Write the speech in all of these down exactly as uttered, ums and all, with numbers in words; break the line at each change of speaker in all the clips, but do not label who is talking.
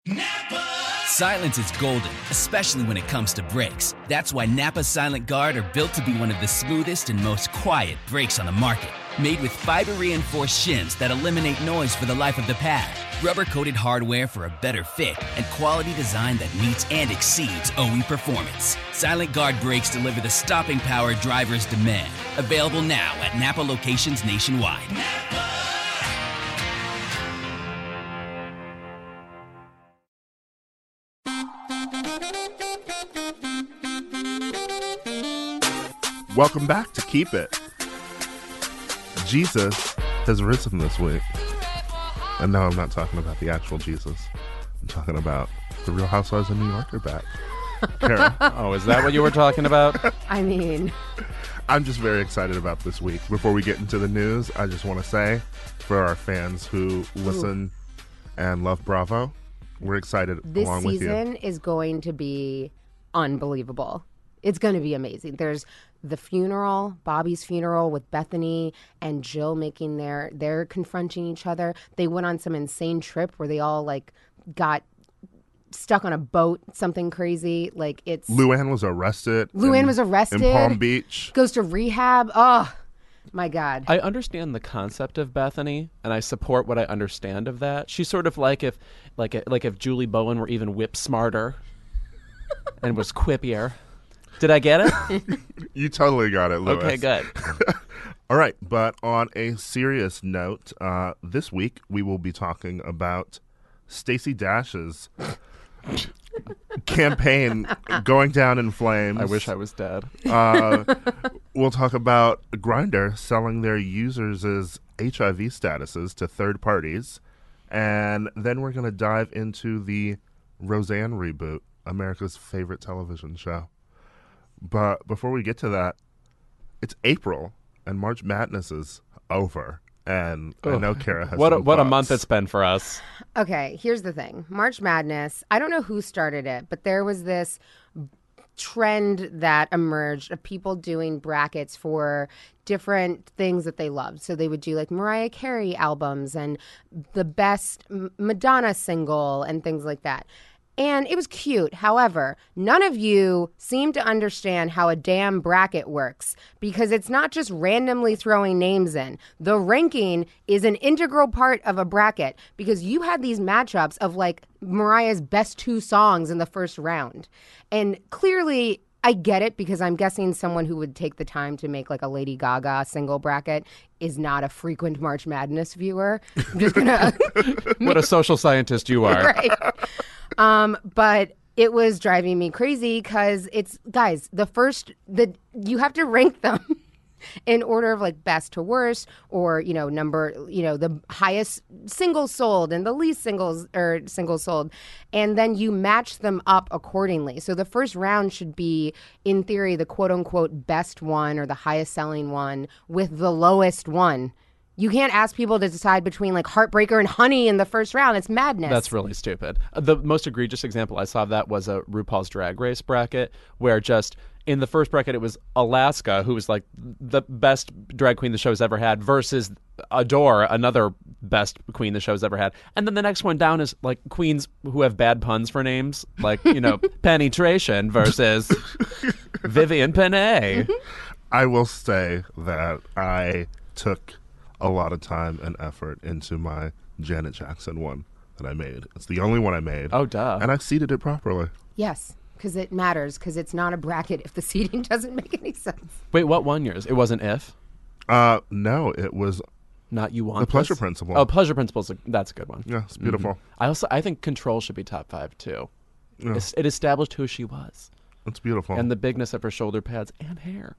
Napa! Silence is golden, especially when it comes to brakes. That's why Napa Silent Guard are built to be one of the smoothest and most quiet brakes on the market. Made with fiber-reinforced shims that eliminate noise for the life of the pad, rubber-coated hardware for a better fit, and quality design that meets and exceeds O E performance. Silent Guard brakes deliver the stopping power drivers demand. Available now at Napa locations nationwide. Napa!
Welcome back to Keep It. Jesus has risen this week. And no, I'm not talking about the actual Jesus. I'm talking about the Real Housewives of New York are back. Kara.
Oh, is that what you were talking about?
I mean...
I'm just very excited about this week. Before we get into the news, I just want to say, for our fans who listen Ooh. and love Bravo, we're excited
this
along with you.
This season is going to be unbelievable. It's going to be amazing. There's the funeral, Bobby's funeral with Bethany and Jill making their, they're confronting each other. They went on some insane trip where they all like got stuck on a boat, something crazy. Like it's...
Luann was arrested.
Luann
in,
was arrested.
In Palm Beach.
Goes to rehab. Oh, my God.
I understand the concept of Bethany, and I support what I understand of that. She's sort of like if, like, like if Julie Bowen were even whip smarter and was quippier. Did I get it?
You totally got it, Louis.
Okay, good.
All right, but on a serious note, uh, this week we will be talking about Stacey Dash's campaign going down in flames.
I wish I was dead.
Uh, we'll talk about Grindr selling their users' H I V statuses to third parties. And then we're going to dive into the Roseanne reboot, America's favorite television show. But before we get to that, it's April and March Madness is over. And
Ugh.
I know Kara has
what a,
some
what a
thoughts.
month it's been for us.
Okay, here's the thing. March Madness, I don't know who started it, but there was this trend that emerged of people doing brackets for different things that they loved. So they would do like Mariah Carey albums and the best Madonna single and things like that. And it was cute. However, none of you seem to understand how a damn bracket works because it's not just randomly throwing names in. The ranking is an integral part of a bracket because you had these matchups of like Mariah's best two songs in the first round. And clearly, I get it because I'm guessing someone who would take the time to make like a Lady Gaga single bracket is not a frequent March Madness viewer. I'm just gonna...
What a social scientist you are.
Right. Um, but it was driving me crazy because it's, guys, the first, the you have to rank them in order of like best to worst or, you know, number, you know, the highest singles sold and the least singles or singles sold. And then you match them up accordingly. So the first round should be, in theory, the quote unquote best one or the highest selling one with the lowest one. You can't ask people to decide between like Heartbreaker and Honey in the first round. It's madness.
That's really stupid. The most egregious example I saw of that was a RuPaul's Drag Race bracket where just in the first bracket it was Alaska, who was like the best drag queen the show's ever had, versus Adore, another best queen the show's ever had. And then the next one down is like queens who have bad puns for names, like, you know, Penetration versus Vivian Panay.
I will say that I took a lot of time and effort into my Janet Jackson one that I made. It's the only one I made.
Oh, duh.
And I seeded it properly.
Yes, because it matters, because it's not a bracket if the seating doesn't make any sense.
Wait, what won yours? It wasn't If?
Uh, no, it was
Not You Want
The Pleasure
This?
Principle.
Oh, Pleasure Principle, that's a good one.
Yeah, it's beautiful.
Mm-hmm. I also I think Control should be top five, too.
Yeah.
It's, it established who she was.
It's beautiful.
And the bigness of her shoulder pads and hair.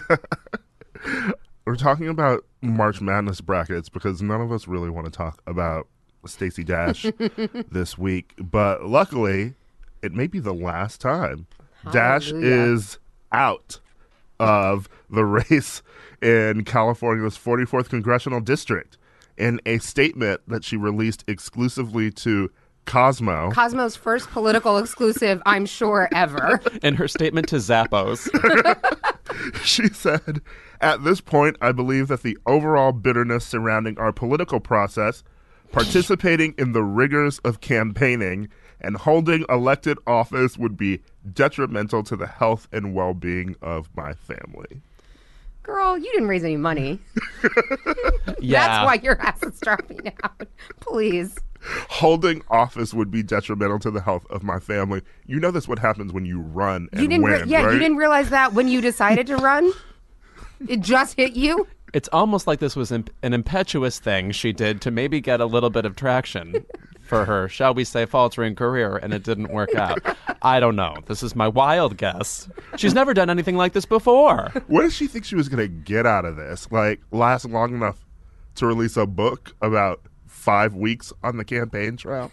We're talking about March Madness brackets because none of us really want to talk about Stacey Dash this week. But luckily, it may be the last time.
Hallelujah.
Dash is out of the race in California's forty-fourth Congressional District in a statement that she released exclusively to Cosmo.
Cosmo's first political exclusive, I'm sure, ever.
In her statement to Zappos.
She said, "At this point, I believe that the overall bitterness surrounding our political process, participating in the rigors of campaigning, and holding elected office would be detrimental to the health and well-being of my family.
Girl, you didn't raise any money.
Yeah.
That's why your ass is dropping out. Please.
Holding office would be detrimental to the health of my family. You know that's what happens when you run and
You didn't
win,
re- yeah,
right?
you didn't realize that when you decided to run? It just hit you?
It's almost like this was imp- an impetuous thing she did to maybe get a little bit of traction for her, shall we say, faltering career, and it didn't work out. I don't know. This is my wild guess. She's never done anything like this before.
What did she think she was going to get out of this? Like, last long enough to release a book about five weeks on the campaign trail?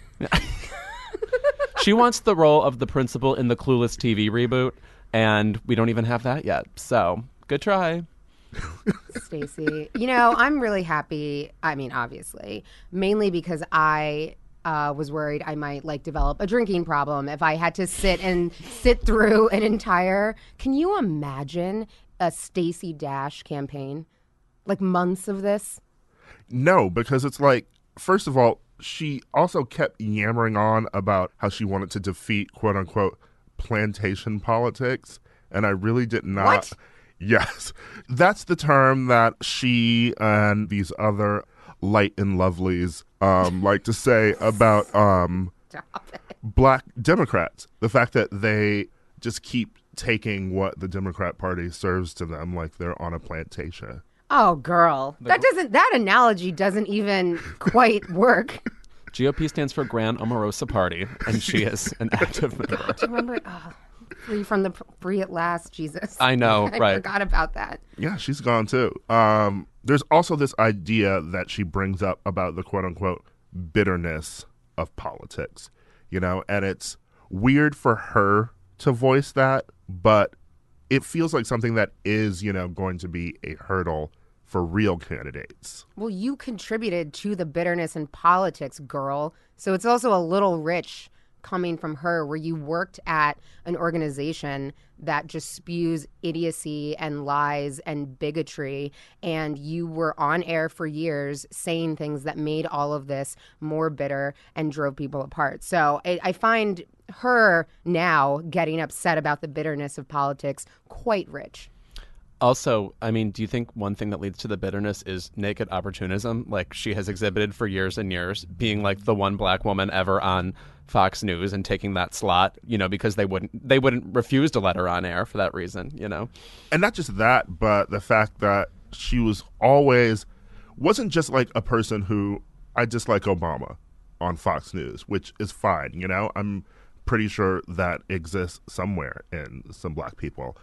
She wants the role of the principal in the Clueless T V reboot, and we don't even have that yet. So, good try.
Stacey. You know, I'm really happy. I mean, obviously, mainly because I uh, was worried I might like develop a drinking problem if I had to sit and sit through an entire. Can you imagine a Stacey Dash campaign? Like months of this?
No, because it's like, first of all, she also kept yammering on about how she wanted to defeat, quote unquote, plantation politics. And I really did not.
What?
Yes. That's the term that she and these other light and lovelies um, like to say about um, black Democrats. The fact that they just keep taking what the Democrat Party serves to them like they're on a plantation.
Oh, girl. That doesn't, that analogy doesn't even quite work.
G O P stands for Grand Omarosa Party, and she is an active member.
Do you remember? Oh, free from the free at last, Jesus.
I know,
I
right.
forgot about that.
Yeah, she's gone too. Um, there's also this idea that she brings up about the quote unquote bitterness of politics, you know, and it's weird for her to voice that, but it feels like something that is, you know, going to be a hurdle for real candidates.
Well, you contributed to the bitterness in politics, girl. So it's also a little rich coming from her, where you worked at an organization that just spews idiocy and lies and bigotry, and you were on air for years saying things that made all of this more bitter and drove people apart. So I, I find her now getting upset about the bitterness of politics quite rich.
Also, I mean, do you think one thing that leads to the bitterness is naked opportunism? Like she has exhibited for years and years, being like the one black woman ever on Fox News and taking that slot, you know, because they wouldn't they wouldn't refuse to let her on air for that reason, you know.
And not just that, but the fact that she was always wasn't just like a person who I dislike Obama on Fox News, which is fine, you know. I'm pretty sure that exists somewhere in some black people.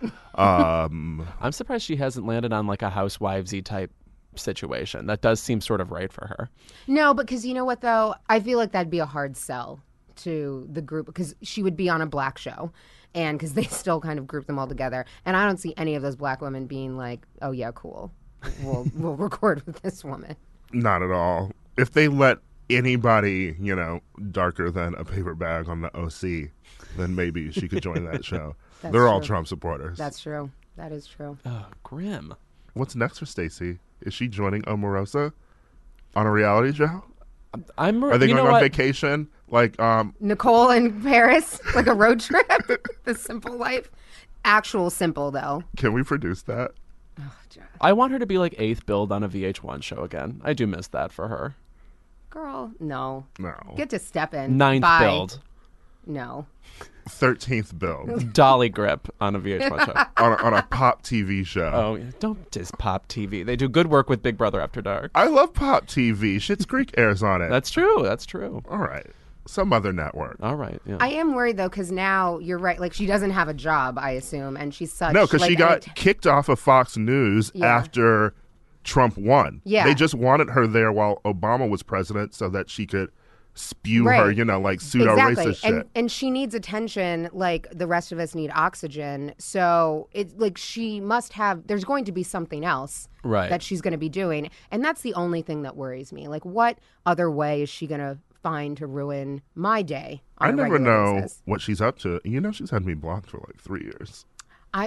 Um,
I'm surprised she hasn't landed on like a housewivesy type situation. That does seem sort of right for her.
No, because you know what, though? I feel like that'd be a hard sell to the group, because she would be on a black show, and because they still kind of group them all together. And I don't see any of those black women being like, oh, yeah, cool. We'll, we'll record with this woman.
Not at all. If they let anybody, you know, darker than a paper bag on the O C, then maybe she could join that show.
That's
They're all
true.
Trump supporters.
That's true. That is true.
Oh, grim.
What's next for Stacey? Is she joining Omarosa on a reality show?
I'm.
Are they
you
going
know
on
what?
vacation? Like, um,
Nicole in Paris, like a road trip. The Simple Life. Actual simple, though.
can we produce that?
I want her to be like eighth build on a V H one show again. I do miss that for her.
Girl, no.
No.
Get to step in.
Ninth
Bye.
build.
No.
thirteenth build
Dolly grip on a V H one show.
on a, on a pop T V show.
Oh, yeah. Don't diss Pop T V. They do good work with Big Brother After Dark.
I love pop T V. Schitt's Creek airs on it.
That's true. That's true.
All right. Some other network.
All right. Yeah.
I am worried, though, because now you're right. Like, she doesn't have a job, I assume, and she's such.
No, because
like,
she got
an-
kicked off of Fox News
Yeah.
after Trump won.
Yeah.
They just wanted her there while Obama was president so that she could spew her,
Right.
you know, like pseudo-racist
exactly.
shit.
And and she needs attention like the rest of us need oxygen. So it's like she must have there's going to be something else
Right.
that she's going to be doing. And that's the only thing that worries me. Like, what other way is she going to find to ruin my day on
I
a
never
regular
know
basis?
what she's up to. You know, she's had me blocked for like three years.
I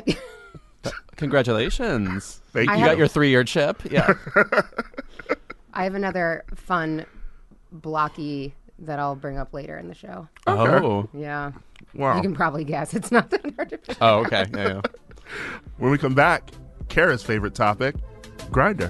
Congratulations.
Thank
I
you.
You got your three-year chip. Yeah.
I have another fun blocky that I'll bring up later in the show.
Oh.
Yeah.
Wow.
You can probably guess. It's not that hard to figure.
Oh, okay. Yeah, yeah.
When we come back, Kara's favorite topic, Grindr.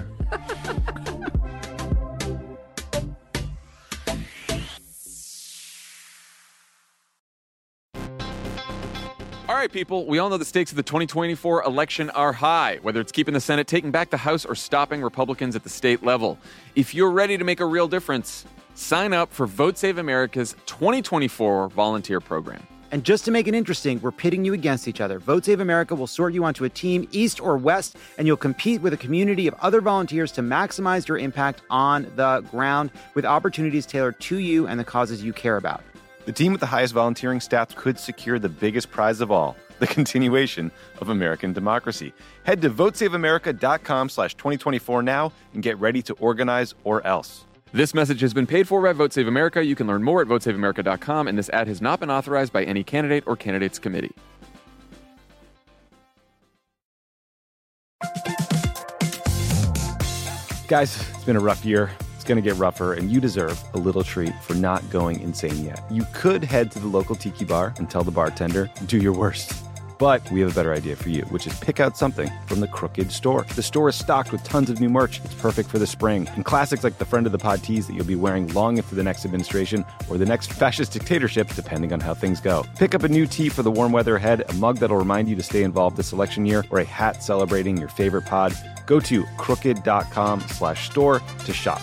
All right, people, we all know the stakes of the twenty twenty-four election are high, whether it's keeping the Senate, taking back the House, or stopping Republicans at the state level. If you're ready to make a real difference, sign up for Vote Save America's twenty twenty-four volunteer program.
And just to make it interesting, we're pitting you against each other. Vote Save America will sort you onto a team, east or west, and you'll compete with a community of other volunteers to maximize your impact on the ground with opportunities tailored to you and the causes you care about.
The team with the highest volunteering stats could secure the biggest prize of all, the continuation of American democracy. Head to votesaveamerica.com slash 2024 now and get ready to organize or else.
This message has been paid for by Vote Save America. You can learn more at vote save america dot com, and this ad has not been authorized by any candidate or candidates committee.
Guys, it's been a rough year. It's going to get rougher, and you deserve a little treat for not going insane yet. You could head to the local tiki bar and tell the bartender, do your worst. But we have a better idea for you, which is pick out something from the Crooked Store. The store is stocked with tons of new merch. It's perfect for the spring. And classics like the Friend of the Pod tees that you'll be wearing long after the next administration or the next fascist dictatorship, depending on how things go. Pick up a new tee for the warm weather ahead, a mug that'll remind you to stay involved this election year, or a hat celebrating your favorite pod. Go to crooked.com slash store to shop.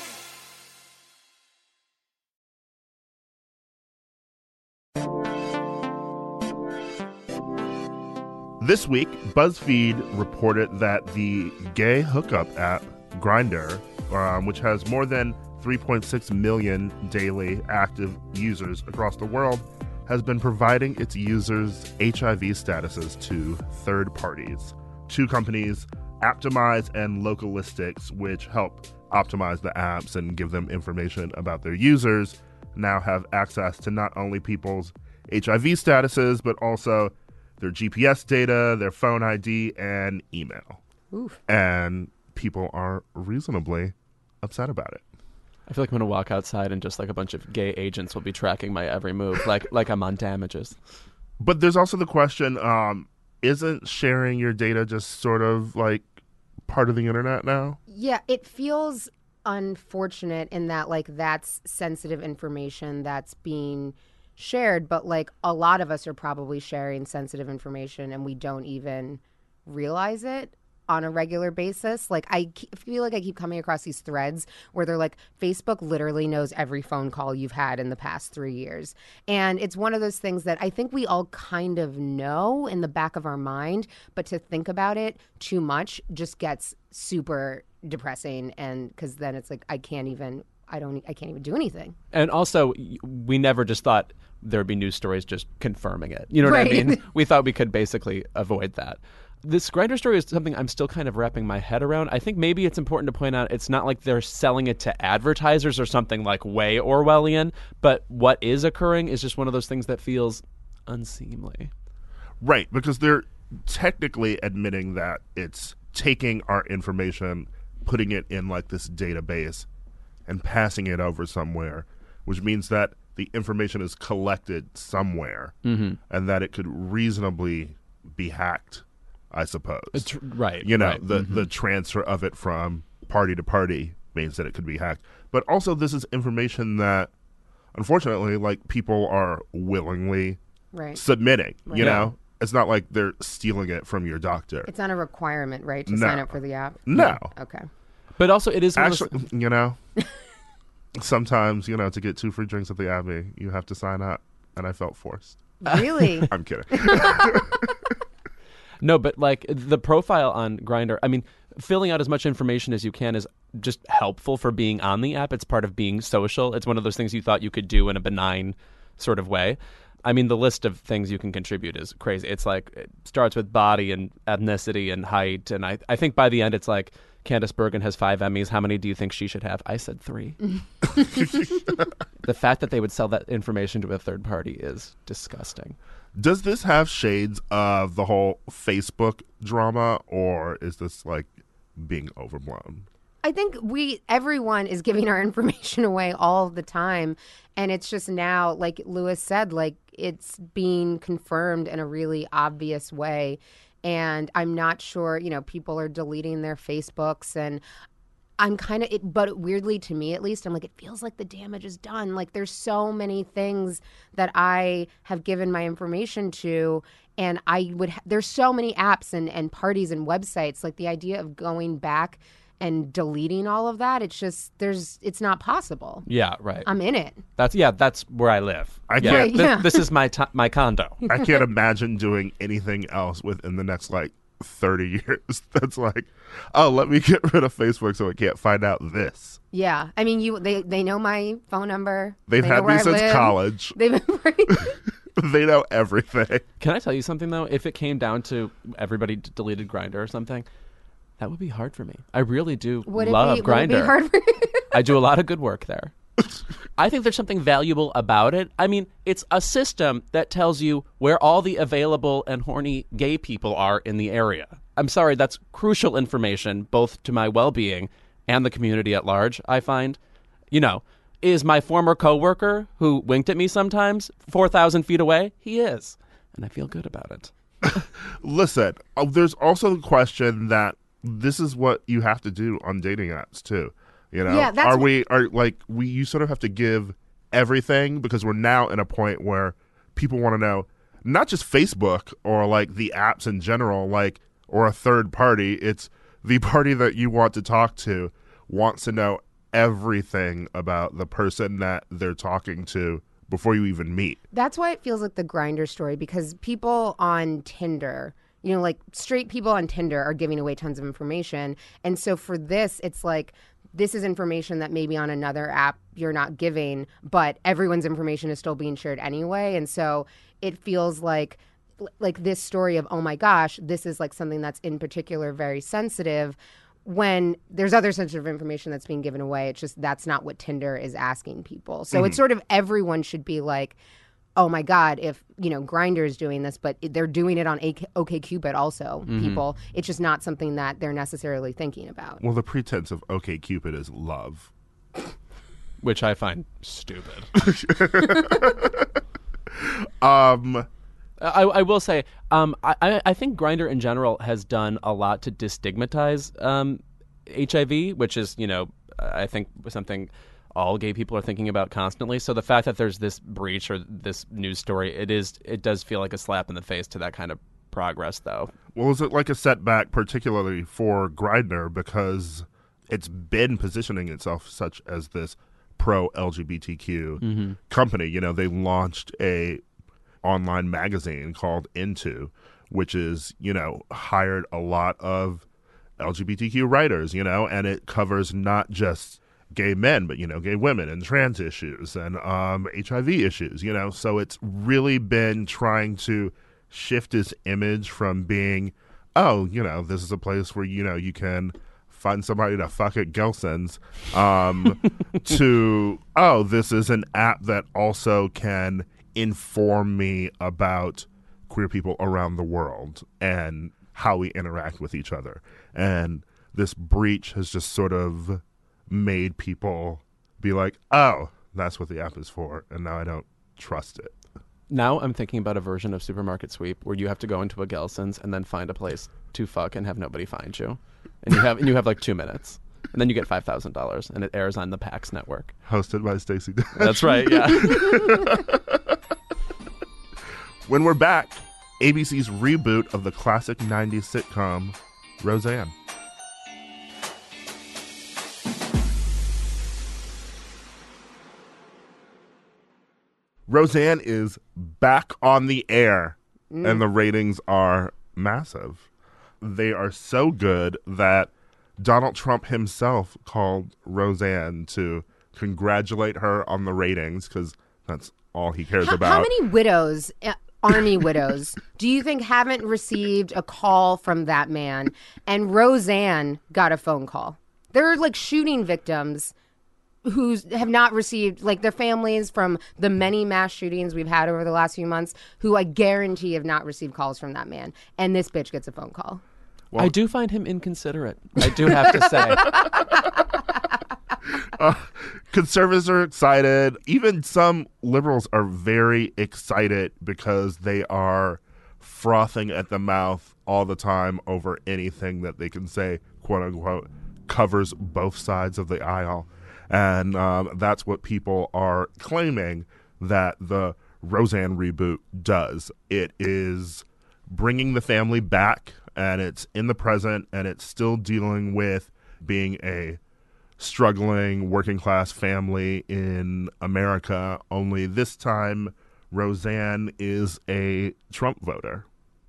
This week, BuzzFeed reported that the gay hookup app Grindr, um, which has more than three point six million daily active users across the world, has been providing its users' H I V statuses to third parties. Two companies, Aptimize and Localistics, which help optimize the apps and give them information about their users, now have access to not only people's H I V statuses, but also their G P S data, their phone I D, and email.
Oof.
And people are reasonably upset about it.
I feel like I'm going to walk outside and just like a bunch of gay agents will be tracking my every move, like like I'm on Damages.
But there's also the question, um, isn't sharing your data just sort of like part of the internet now?
Yeah, it feels unfortunate in that like that's sensitive information that's being shared, but like a lot of us are probably sharing sensitive information and we don't even realize it on a regular basis. Like I feel like I keep coming across these threads where they're like, Facebook literally knows every phone call you've had in the past three years. And it's one of those things that I think we all kind of know in the back of our mind, but to think about it too much just gets super depressing. And because then it's like, I can't even I don't. I can't even do anything.
And also, we never just thought there'd be news stories just confirming it. You know what
Right.
I mean? We thought we could basically avoid that. This Grindr story is something I'm still kind of wrapping my head around. I think maybe it's important to point out it's not like they're selling it to advertisers or something like way Orwellian, but what is occurring is just one of those things that feels unseemly.
Right, because they're technically admitting that it's taking our information, putting it in like this database, and passing it over somewhere, which means that the information is collected somewhere,
mm-hmm.
and that it could reasonably be hacked, I suppose.
It's, right.
You know,
right.
the,
mm-hmm.
the transfer of it from party to party means that it could be hacked. But also this is information that, unfortunately, like people are willingly
Right.
submitting,
Right.
you
Yeah.
know? It's not like they're stealing it from your doctor.
It's not a requirement, right, to
No.
sign up for the app?
No.
Okay.
But also, it is one of those-
Actually, you know, sometimes, you know, to get two free drinks at the Abbey, you have to sign up, and I felt forced.
Really?
I'm kidding.
No, but like the profile on Grindr, I mean, filling out as much information as you can is just helpful for being on the app. It's part of being social. It's one of those things you thought you could do in a benign sort of way. I mean, the list of things you can contribute is crazy. It's like, it starts with body and ethnicity and height. And I, I think by the end, it's like, Candice Bergen has five Emmys. How many do you think she should have? I said three. The fact that they would sell that information to a third party is disgusting.
Does this have shades of the whole Facebook drama, or is this like being overblown?
I think we, everyone is giving our information away all the time. And it's just now, like Lewis said, like it's being confirmed in a really obvious way. And I'm not sure, you know, people are deleting their Facebooks and I'm kind of, it, but weirdly to me at least, I'm like, it feels like the damage is done. Like there's so many things that I have given my information to. And I would, ha- there's so many apps and, and parties and websites, like the idea of going back and deleting all of that, it's just, there's, it's not possible.
Yeah, right.
I'm in it.
That's, yeah, that's where I live.
I
yeah.
can't-
Right, yeah.
This, this is my t- my condo.
I can't imagine doing anything else within the next like thirty years. That's like, oh, let me get rid of Facebook so I can't find out this.
Yeah. I mean, you, they, they know my phone number.
They've
They know
had
where
me
I
since
live.
college.
They've been
They know everything.
Can I tell you something, though? If it came down to everybody d- deleted Grindr or something, that would be hard for me. I really do
Would it
love
be, would it be
Grindr.
hard for you?
I do a lot of good work there. I think there's something valuable about it. I mean, it's a system that tells you where all the available and horny gay people are in the area. I'm sorry, that's crucial information, both to my well-being and the community at large, I find. You know, is my former coworker who winked at me sometimes four thousand feet away? He is. And I feel good about it.
Listen, uh, there's also the question that this is what you have to do on dating apps too. You know,
Yeah, that's
are
wh-
we are like we you sort of have to give everything because we're now in a point where people want to know not just Facebook or like the apps in general, like or a third party. It's the party that you want to talk to wants to know everything about the person that they're talking to before you even meet.
That's why it feels like the Grindr story, because people on Tinder, you know, like straight people on Tinder are giving away tons of information. And so for this, it's like, this is information that maybe on another app you're not giving, but everyone's information is still being shared anyway. And so it feels like like this story of, oh my gosh, this is like something that's in particular very sensitive, when there's other sensitive information that's being given away. It's just that's not what Tinder is asking people. So
Mm-hmm.
it's sort of everyone should be like, oh my God, if, you know, Grindr is doing this, but they're doing it on OkCupid also,
Mm-hmm.
people. It's just not something that they're necessarily thinking about.
Well, the pretense of OkCupid is love.
Which I find stupid.
Um,
I, I will say, um, I, I think Grindr in general has done a lot to destigmatize um, H I V, which is, you know, I think something all gay people are thinking about constantly. So the fact that there's this breach or this news story, it is it does feel like a slap in the face to that kind of progress, though.
well, is it like a setback, particularly for Grindr, because it's been positioning itself such as this pro-L G B T Q
Mm-hmm.
company? You know, they launched a online magazine called Into, which is, you know, hired a lot of L G B T Q writers, you know, and it covers not just gay men, but, you know, gay women and trans issues and um, H I V issues, you know. So it's really been trying to shift its image from being, oh, you know, this is a place where, you know, you can find somebody to fuck at Gelson's, um, to, oh, this is an app that also can inform me about queer people around the world and how we interact with each other. And this breach has just sort of made people be like, oh, that's what the app is for, and now I don't trust it.
Now I'm thinking about a version of Supermarket Sweep where you have to go into a Gelson's and then find a place to fuck and have nobody find you, and you have and you have like two minutes, and then you get five thousand dollars, and it airs on the PAX network.
Hosted by Stacey Dash.
That's right. Yeah.
When we're back, A B C's reboot of the classic nineties sitcom Roseanne. Roseanne is back on the air, and the ratings are massive. They are so good that Donald Trump himself called Roseanne to congratulate her on the ratings, because that's all he cares
How,
about.
how many widows, uh, army widows, do you think haven't received a call from that man? And Roseanne got a phone call. There are like shooting victims who have not received, like their families from the many mass shootings we've had over the last few months, who I guarantee have not received calls from that man. And this bitch gets a phone call.
Well,
I do find him inconsiderate. I do have to say.
uh, conservatives are excited. Even some liberals are very excited because they are frothing at the mouth all the time over anything that they can say, quote unquote, covers both sides of the aisle. And um, that's what people are claiming that the Roseanne reboot does. It is bringing the family back, and it's in the present, and it's still dealing with being a struggling working class family in America, only this time Roseanne is a Trump voter.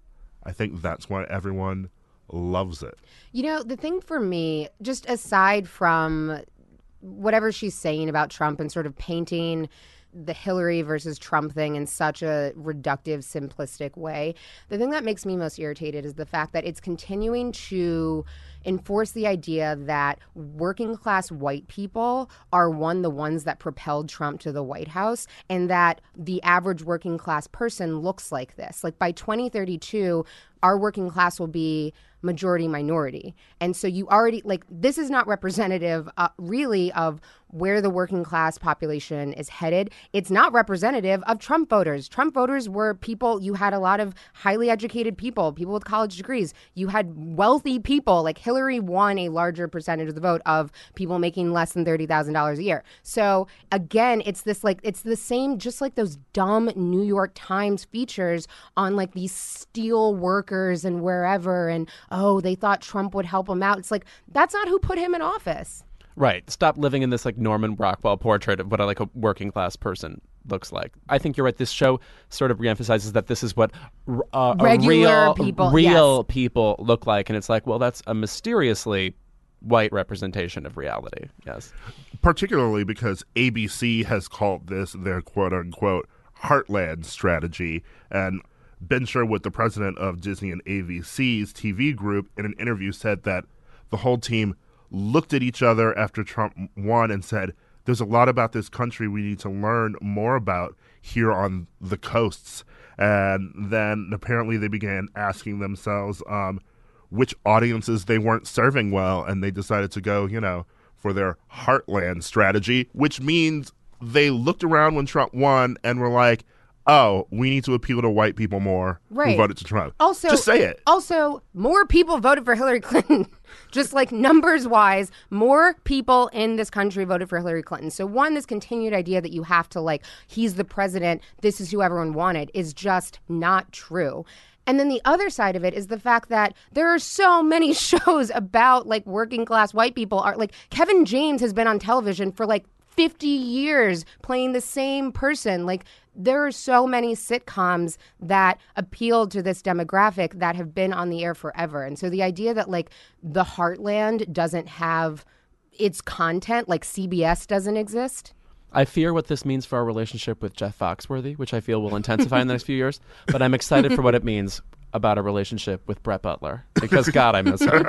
I think that's why everyone loves it.
You know, the thing for me, just aside from whatever she's saying about Trump and sort of painting the Hillary versus Trump thing in such a reductive, simplistic way, the thing that makes me most irritated is the fact that it's continuing to enforce the idea that working class white people are one the ones that propelled Trump to the White House, and that the average working class person looks like this. Like by twenty thirty-two, our working class will be majority minority. And so you already, like, this is not representative uh, really of where the working class population is headed. It's not representative of Trump voters. Trump voters were people, you had a lot of highly educated people, people with college degrees. You had wealthy people, like Hillary won a larger percentage of the vote of people making less than thirty thousand dollars a year. So again, it's this like, it's the same, just like those dumb New York Times features on like these steel workers and wherever, and oh, they thought Trump would help them out. It's like, that's not who put him in office.
Right. Stop living in this like Norman Rockwell portrait of what a, like a working class person looks like. I think you're right. This show sort of reemphasizes that this is what uh,
regular
a real,
people,
real
yes.
people look like. And it's like, well, that's a mysteriously white representation of reality. Yes.
Particularly because A B C has called this their quote unquote heartland strategy. And Ben Sherwood, the president of Disney and A B C's T V group, in an interview said that the whole team looked at each other after Trump won and said, there's a lot about this country we need to learn more about here on the coasts. And then apparently they began asking themselves um, which audiences they weren't serving well, and they decided to go, you know, for their heartland strategy, which means they looked around when Trump won and were like, oh, we need to appeal to white people more
right.
who voted to Trump.
Also,
just say it.
Also, more people voted for Hillary Clinton. Just like numbers wise, more people in this country voted for Hillary Clinton. So one, this continued idea that you have to like, he's the president, this is who everyone wanted, is just not true. And then the other side of it is the fact that there are so many shows about like working class white people. Are like Kevin James has been on television for like fifty years playing the same person. Like there are so many sitcoms that appeal to this demographic that have been on the air forever. And so the idea that like the heartland doesn't have its content, like C B S doesn't exist.
I fear what this means for our relationship with Jeff Foxworthy, which I feel will intensify in the next few years. But I'm excited for what it means about a relationship with Brett Butler, because God, I miss her.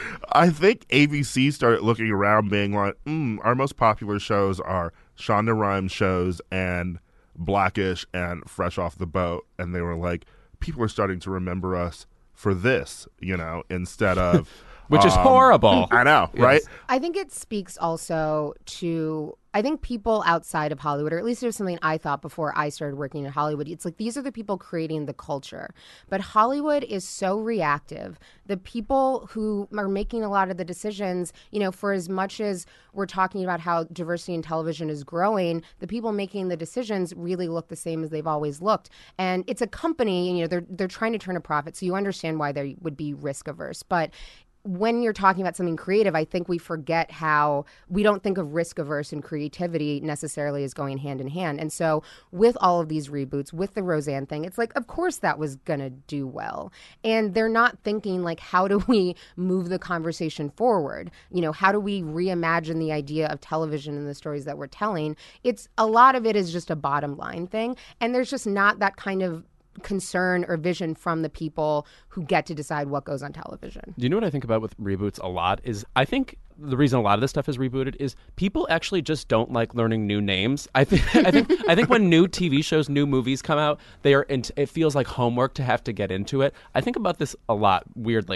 I think A B C started looking around being like, mm, our most popular shows are Shonda Rhimes shows and Blackish and Fresh Off the Boat. And they were like, people are starting to remember us for this, you know, instead of...
Which is
um,
horrible.
I know,
Yes.
right?
I think it speaks also to, I think people outside of Hollywood, or at least it was something I thought before I started working in Hollywood, it's like these are the people creating the culture. But Hollywood is so reactive. The people who are making a lot of the decisions, you know, for as much as we're talking about how diversity in television is growing, the people making the decisions really look the same as they've always looked. And it's a company, and, you know, they're they're trying to turn a profit, so you understand why they would be risk averse. But when you're talking about something creative, I think we forget how we don't think of risk averse and creativity necessarily as going hand in hand. And so with all of these reboots, with the Roseanne thing, it's like, of course that was going to do well. And they're not thinking like, how do we move the conversation forward? You know, how do we reimagine the idea of television and the stories that we're telling? It's a lot of it is just a bottom line thing. And there's just not that kind of concern or vision from the people who get to decide what goes on television.
Do you know what I think about with reboots a lot is I think the reason a lot of this stuff is rebooted is people actually just don't like learning new names. I think I think I think when new T V shows, new movies come out, they are in, it feels like homework to have to get into it. I think about this a lot weirdly.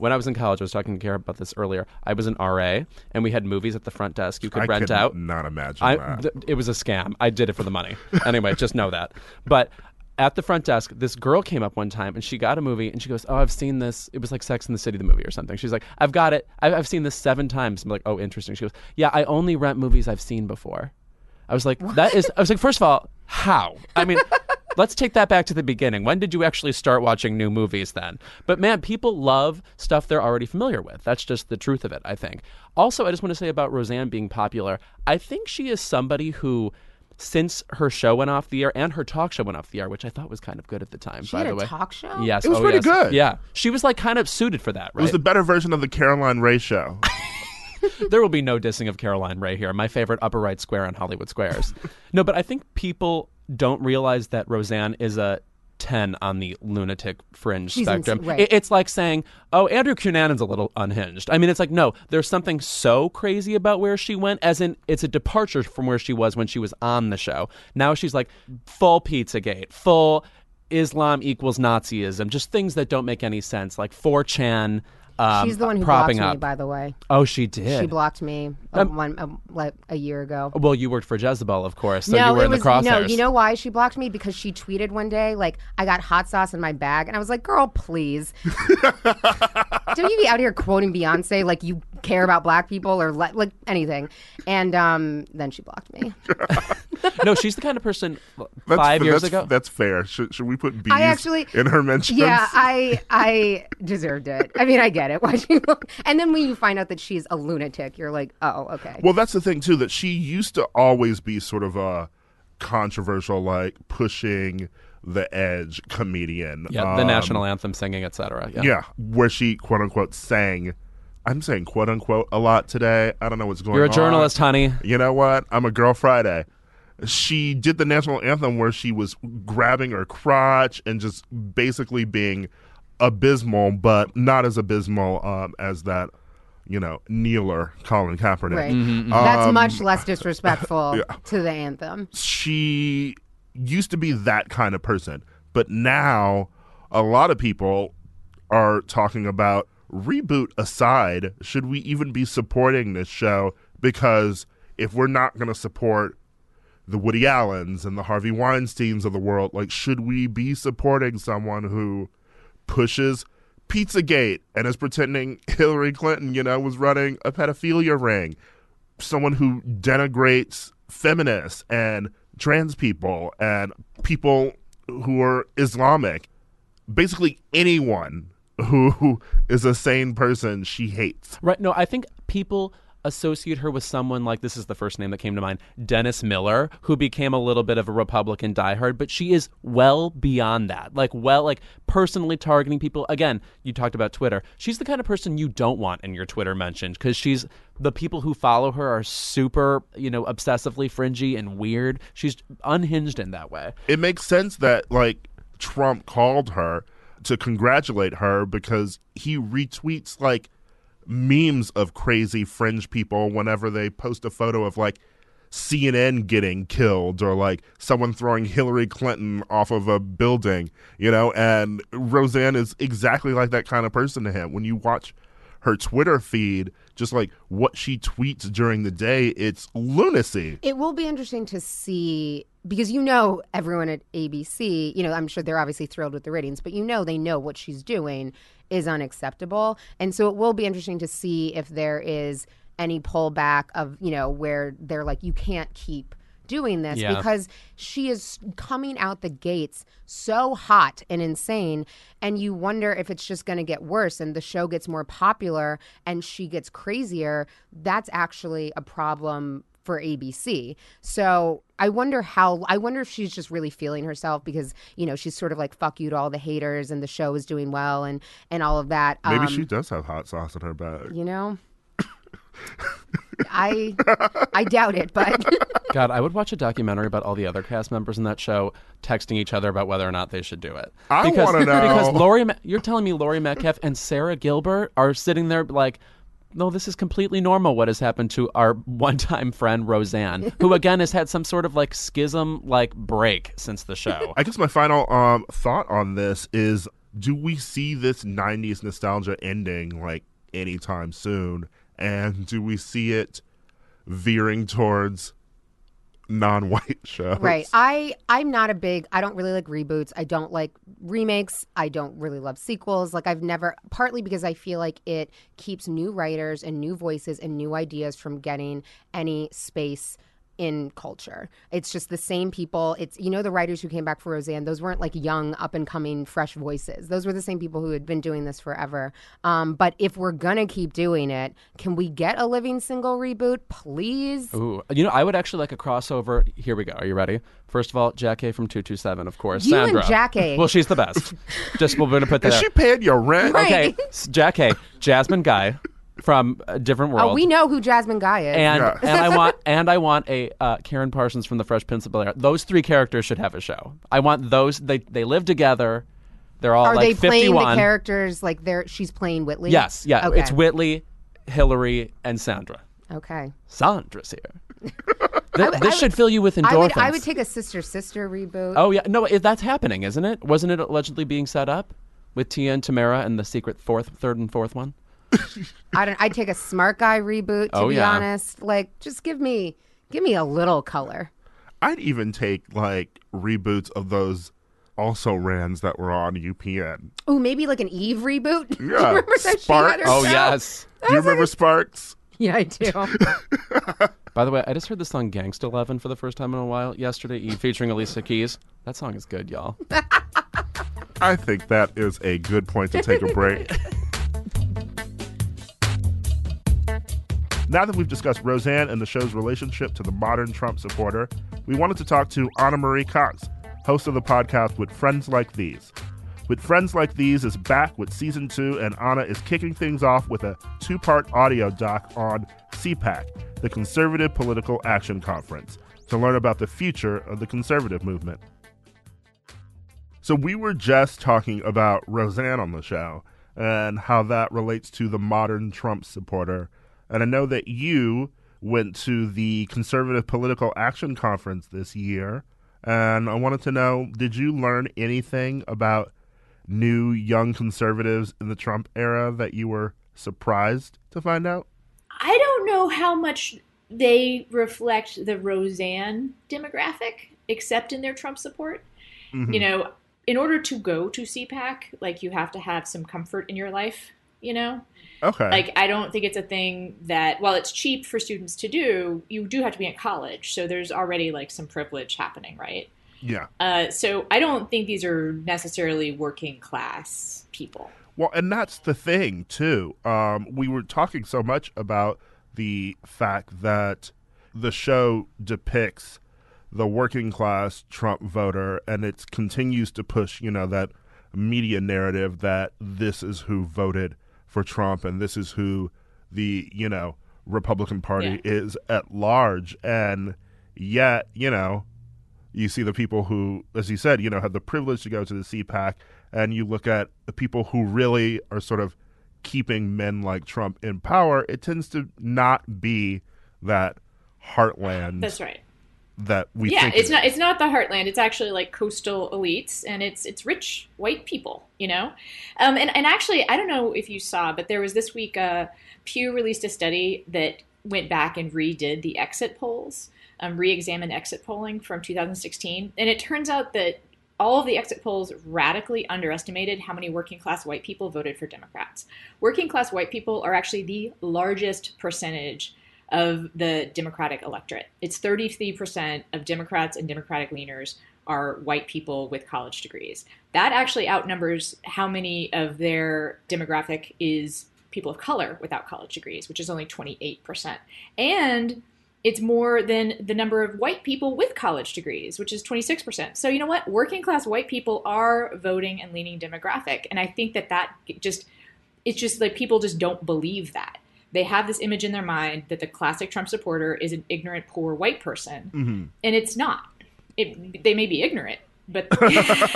when I was in college, I was talking to Kara about this earlier. I was an R A, and we had movies at the front desk you could
I
rent
could
out.
not imagine
I,
that.
th- it was a scam. I did it for the money. Anyway, just know that. But at the front desk, this girl came up one time, and she got a movie, and she goes, oh, I've seen this. It was like Sex and the City, the movie or something. She's like, I've got it. I've, I've seen this seven times. I'm like, oh, interesting. She goes, yeah, I only rent movies I've seen before. I was like, what? that is, I was like, first of all, how? I mean, let's take that back to the beginning. When did you actually start watching new movies then? But man, people love stuff they're already familiar with. That's just the truth of it, I think. Also, I just want to say about Roseanne being popular, I think she is somebody who, since her show went off the air and her talk show went off the air, which I thought was kind of good at the time,
She
by
had
the
a
way.
talk show?
Yes.
It was
oh,
pretty
yes.
good.
Yeah. She was like kind of suited for that,
It was
right?
the better version of the Caroline Ray show.
There will be no dissing of Caroline Ray here, my favorite upper right square on Hollywood Squares. No, but I think people don't realize that Roseanne is a ten on the lunatic fringe
She's
spectrum.
ins- right.
It- it's like saying, oh, Andrew Cunanon's a little unhinged. I mean, it's like, no, there's something so crazy about where she went, as in it's a departure from where she was when she was on the show. Now she's like full Pizzagate, full Islam equals Nazism, just things that don't make any sense, like four chan. Um,
She's the one who blocked
propping
me,
up.
by the way.
Oh, she did.
She blocked me a,
Um,
one, a, like a year ago.
Well, you worked for Jezebel, of course, so
no,
you were
it
in
was
the crosshairs.
no. You know why she blocked me? Because she tweeted one day, like, "I got hot sauce in my bag," and I was like, "Girl, please, don't you be out here quoting Beyonce like you care about black people or le- like anything." And um, then she blocked me.
No, she's the kind of person.
That's,
Five years
that's,
ago,
That's fair. Should, should we put bees
I actually-
in her mentions?
Yeah, I I deserved it. I mean, I get it. Why she? And then when you find out that she's a lunatic, you're like, oh, okay.
Well, that's the thing, too, that she used to always be sort of a controversial, like, pushing the edge comedian.
yeah, the
Um,
national anthem singing, et cetera. Yeah.
Yeah, where she, quote-unquote, sang. I'm saying quote-unquote a lot today. I don't know what's going on.
You're a journalist, honey.
You know what? I'm a Girl Friday. She did the national anthem where she was grabbing her crotch and just basically being abysmal, but not as abysmal um, as that, you know, kneeler Colin Kaepernick.
Right.
Mm-hmm,
That's
Um,
much less disrespectful
yeah.
to the anthem.
She used to be that kind of person, but now a lot of people are talking about, reboot aside, should we even be supporting this show? Because if we're not going to support the Woody Allens and the Harvey Weinsteins of the world, like, should we be supporting someone who pushes Pizzagate and is pretending Hillary Clinton, you know, was running a pedophilia ring? Someone who denigrates feminists and trans people and people who are Islamic. Basically anyone who, who is a sane person she hates.
Right. No, I think people associate her with someone like, this is the first name that came to mind, Dennis Miller, who became a little bit of a Republican diehard, but she is well beyond that. Like, well, like personally targeting people. Again, you talked about Twitter. She's the kind of person you don't want in your Twitter mentions, because she's, the people who follow her are super, you know, obsessively fringy and weird. She's unhinged in that way.
It makes sense that, like, Trump called her to congratulate her because he retweets, like, memes of crazy fringe people whenever they post a photo of, like, C N N getting killed or, like, someone throwing Hillary Clinton off of a building, you know? And Roseanne is exactly like that kind of person to him. When you watch her Twitter feed, just, like, what she tweets during the day, it's lunacy.
It will be interesting to see, because you know everyone at A B C, you know, I'm sure they're obviously thrilled with the ratings, but you know they know what she's doing is unacceptable. And so it will be interesting to see if there is any pullback of, you know, where they're like, you can't keep doing this,
Yeah.
because she is coming out the gates so hot and insane, and you wonder if it's just going to get worse and the show gets more popular and she gets crazier. That's actually a problem for A B C. So I wonder how, I wonder if she's just really feeling herself because, you know, she's sort of like, fuck you to all the haters and the show is doing well and, and all of that.
Maybe
Um,
she does have hot sauce in her bag.
You know, I I doubt it, but
God, I would watch a documentary about all the other cast members in that show texting each other about whether or not they should do it.
I
Because-
wanna know.
Because Laurie, Ma- you're telling me Laurie Metcalf and Sarah Gilbert are sitting there like, no, this is completely normal what has happened to our one-time friend Roseanne, who again has had some sort of like schism like break since the show.
I guess my final um, thought on this is do we see this nineties nostalgia ending like anytime soon? And do we see it veering towards non-white shows?
Right. I, I'm not a big, I don't really like reboots. I don't like remakes. I don't really love sequels. Like I've never, partly because I feel like it keeps new writers and new voices and new ideas from getting any space in culture. It's just the same people. It's, you know, the writers who came back for Roseanne, those weren't like young, up and coming, fresh voices. Those were the same people who had been doing this forever. Um, but if we're going to keep doing it, can we get a Living Single reboot, please?
Ooh, you know, I would actually like a crossover. Here we go. Are you ready? First of all, Jack A from two two seven, of course.
You
Sandra.
and Jack A.
Well, she's the best. Just we're going to put that
Is
out.
she paying your rent?
Right.
Okay, s- Jack A, Jasmine Guy from a different world.
Oh, we know who Jasmine Guy is.
And
Yeah.
and I want and I want a uh, Karen Parsons from The Fresh Prince of Bel-Air. Those three characters should have a show. I want those. They they live together. They're all
Are
like
they playing
fifty-one.
the characters like they're she's playing Whitley?
Yes, yeah.
Okay.
It's Whitley, Hillary, and Sandra.
Okay.
Sandra's here. Th-
I would-
this
I would-
should fill you with endorphins.
I would, I would take a Sister Sister reboot.
Oh yeah, no, it, that's happening, isn't it? Wasn't it allegedly being set up with Tia and Tamara and the secret fourth, third, and fourth one?
I don't. I'd take a Smart Guy reboot. To
Oh,
be
yeah.
honest, like just give me give me a little color.
I'd even take like reboots of those also rans that were on U P N.
Ooh, maybe like an Eve reboot. Do you
Yeah,
remember that she had
Sparks.
her
Oh
show?
yes.
Do you remember Sparks?
Yeah, I do.
By the way, I just heard the song Gangsta eleven for the first time in a while yesterday, Eve featuring Alicia Keys. That song is good, y'all.
I think that is a good point to take a break. Now that we've discussed Roseanne and the show's relationship to the modern Trump supporter, we wanted to talk to Anna Marie Cox, host of the podcast With Friends Like These. With Friends Like These is back with season two, and Anna is kicking things off with a two-part audio doc on C PAC, the Conservative Political Action Conference, to learn about the future of the conservative movement. So we were just talking about Roseanne on the show and how that relates to the modern Trump supporter. And I know that you went to the Conservative Political Action Conference this year, and I wanted to know, did you learn anything about new young conservatives in the Trump era that you were surprised to find out?
I don't know how much they reflect the Roseanne demographic, except in their Trump support.
Mm-hmm.
You know, in order to go to C PAC, like you have to have some comfort in your life, you know?
Okay.
Like, I don't think it's a thing that, while it's cheap for students to do, you do have to be in college. So there's already like some privilege happening, right?
Yeah.
Uh, so I don't think these are necessarily working class people.
Well, and that's the thing, too. Um, we were talking so much about the fact that the show depicts the working class Trump voter, and it continues to push, you know, that media narrative that this is who voted for Trump and this is who the, you know, Republican Party
Yeah.
is at large. And yet, you know, you see the people who, as you said, you know, have the privilege to go to the C PAC, and you look at the people who really are sort of keeping men like Trump in power, it tends to not be that heartland
That's right.
that we
yeah,
think
it's
it
not
is.
it's not the heartland. It's actually like coastal elites, and it's it's rich white people, you know. Um, and and actually, I don't know if you saw, but there was this week uh, Pew released a study that went back and redid the exit polls, um, re-examined exit polling from two thousand sixteen, and it turns out that all of the exit polls radically underestimated how many working class white people voted for Democrats. Working class white people are actually the largest percentage of the Democratic electorate. It's thirty-three percent of Democrats and Democratic leaners are white people with college degrees. That actually outnumbers how many of their demographic is people of color without college degrees, which is only twenty-eight percent. And it's more than the number of white people with college degrees, which is twenty-six percent. So you know what? Working class white people are voting and leaning demographic. And I think that that just, it's just like people just don't believe that. They have this image in their mind that the classic Trump supporter is an ignorant, poor white person.
Mm-hmm.
And it's not. It, they may be ignorant, but, but,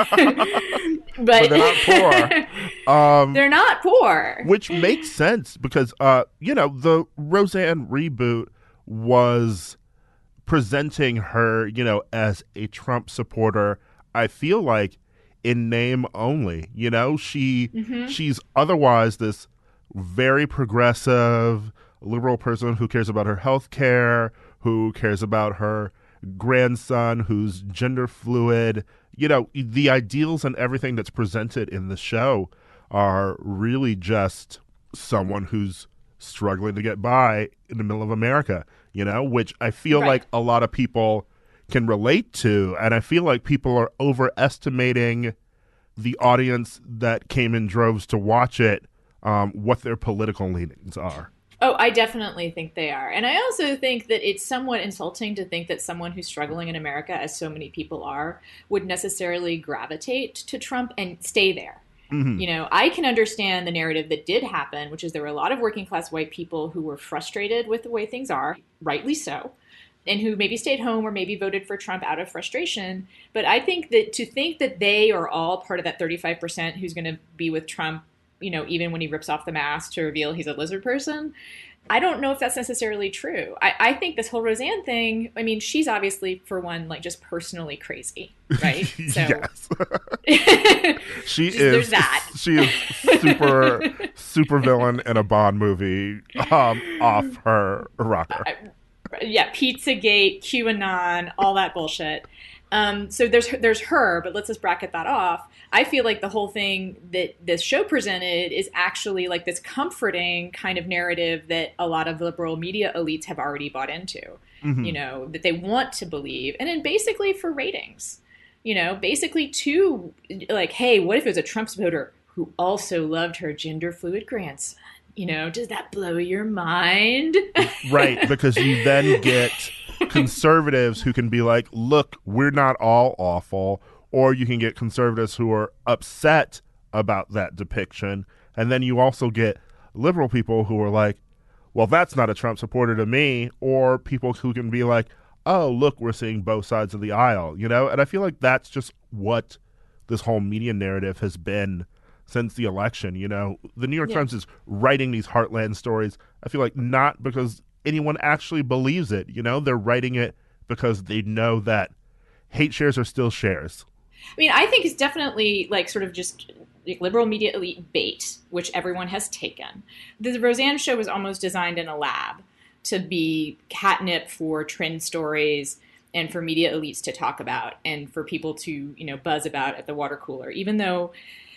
But they're not poor. Um,
they're not poor.
Which makes sense because, uh, you know, the Roseanne reboot was presenting her, you know, as a Trump supporter. I feel like in name only. You know, she
Mm-hmm.
she's otherwise this very progressive liberal person who cares about her health care, who cares about her grandson who's gender fluid. You know, the ideals and everything that's presented in the show are really just someone who's struggling to get by in the middle of America, you know, which I feel
Right.
like a lot of people can relate to. And I feel like people are overestimating the audience that came in droves to watch it, um, what their political leanings are.
Oh, I definitely think they are. And I also think that it's somewhat insulting to think that someone who's struggling in America, as so many people are, would necessarily gravitate to Trump and stay there.
Mm-hmm.
You know, I can understand the narrative that did happen, which is there were a lot of working class white people who were frustrated with the way things are, rightly so, and who maybe stayed home or maybe voted for Trump out of frustration. But I think that to think that they are all part of that thirty-five percent who's going to be with Trump, you know, even when he rips off the mask to reveal he's a lizard person, I don't know if that's necessarily true. I, I think this whole Roseanne thing, I mean, she's obviously, for one, like just personally crazy, right? So
Yes. She
Just-
is
there's that.
She is super super villain in a Bond movie um, off her rocker.
yeah, Pizzagate, QAnon, all that bullshit. Um, so there's there's her, but let's just bracket that off. I feel like the whole thing that this show presented is actually like this comforting kind of narrative that a lot of liberal media elites have already bought into.
Mhm.
You know, that they want to believe, and then basically for ratings. You know, basically to like, hey, what if it was a Trump supporter who also loved her gender fluid grandson? You know, does that blow your mind?
Right, because you then get conservatives who can be like, look, we're not all awful. Or you can get conservatives who are upset about that depiction. And then you also get liberal people who are like, well, that's not a Trump supporter to me. Or people who can be like, oh, look, we're seeing both sides of the aisle, you know? And I feel like that's just what this whole media narrative has been since the election, you know? The New York
Yeah.
Times is writing these heartland stories, I feel like not because anyone actually believes it, you know? They're writing it because they know that hate shares are still shares.
I mean, I think it's definitely like sort of just like liberal media elite bait, which everyone has taken. The Roseanne show was almost designed in a lab to be catnip for trend stories and for media elites to talk about and for people to, you know, buzz about at the water cooler, even though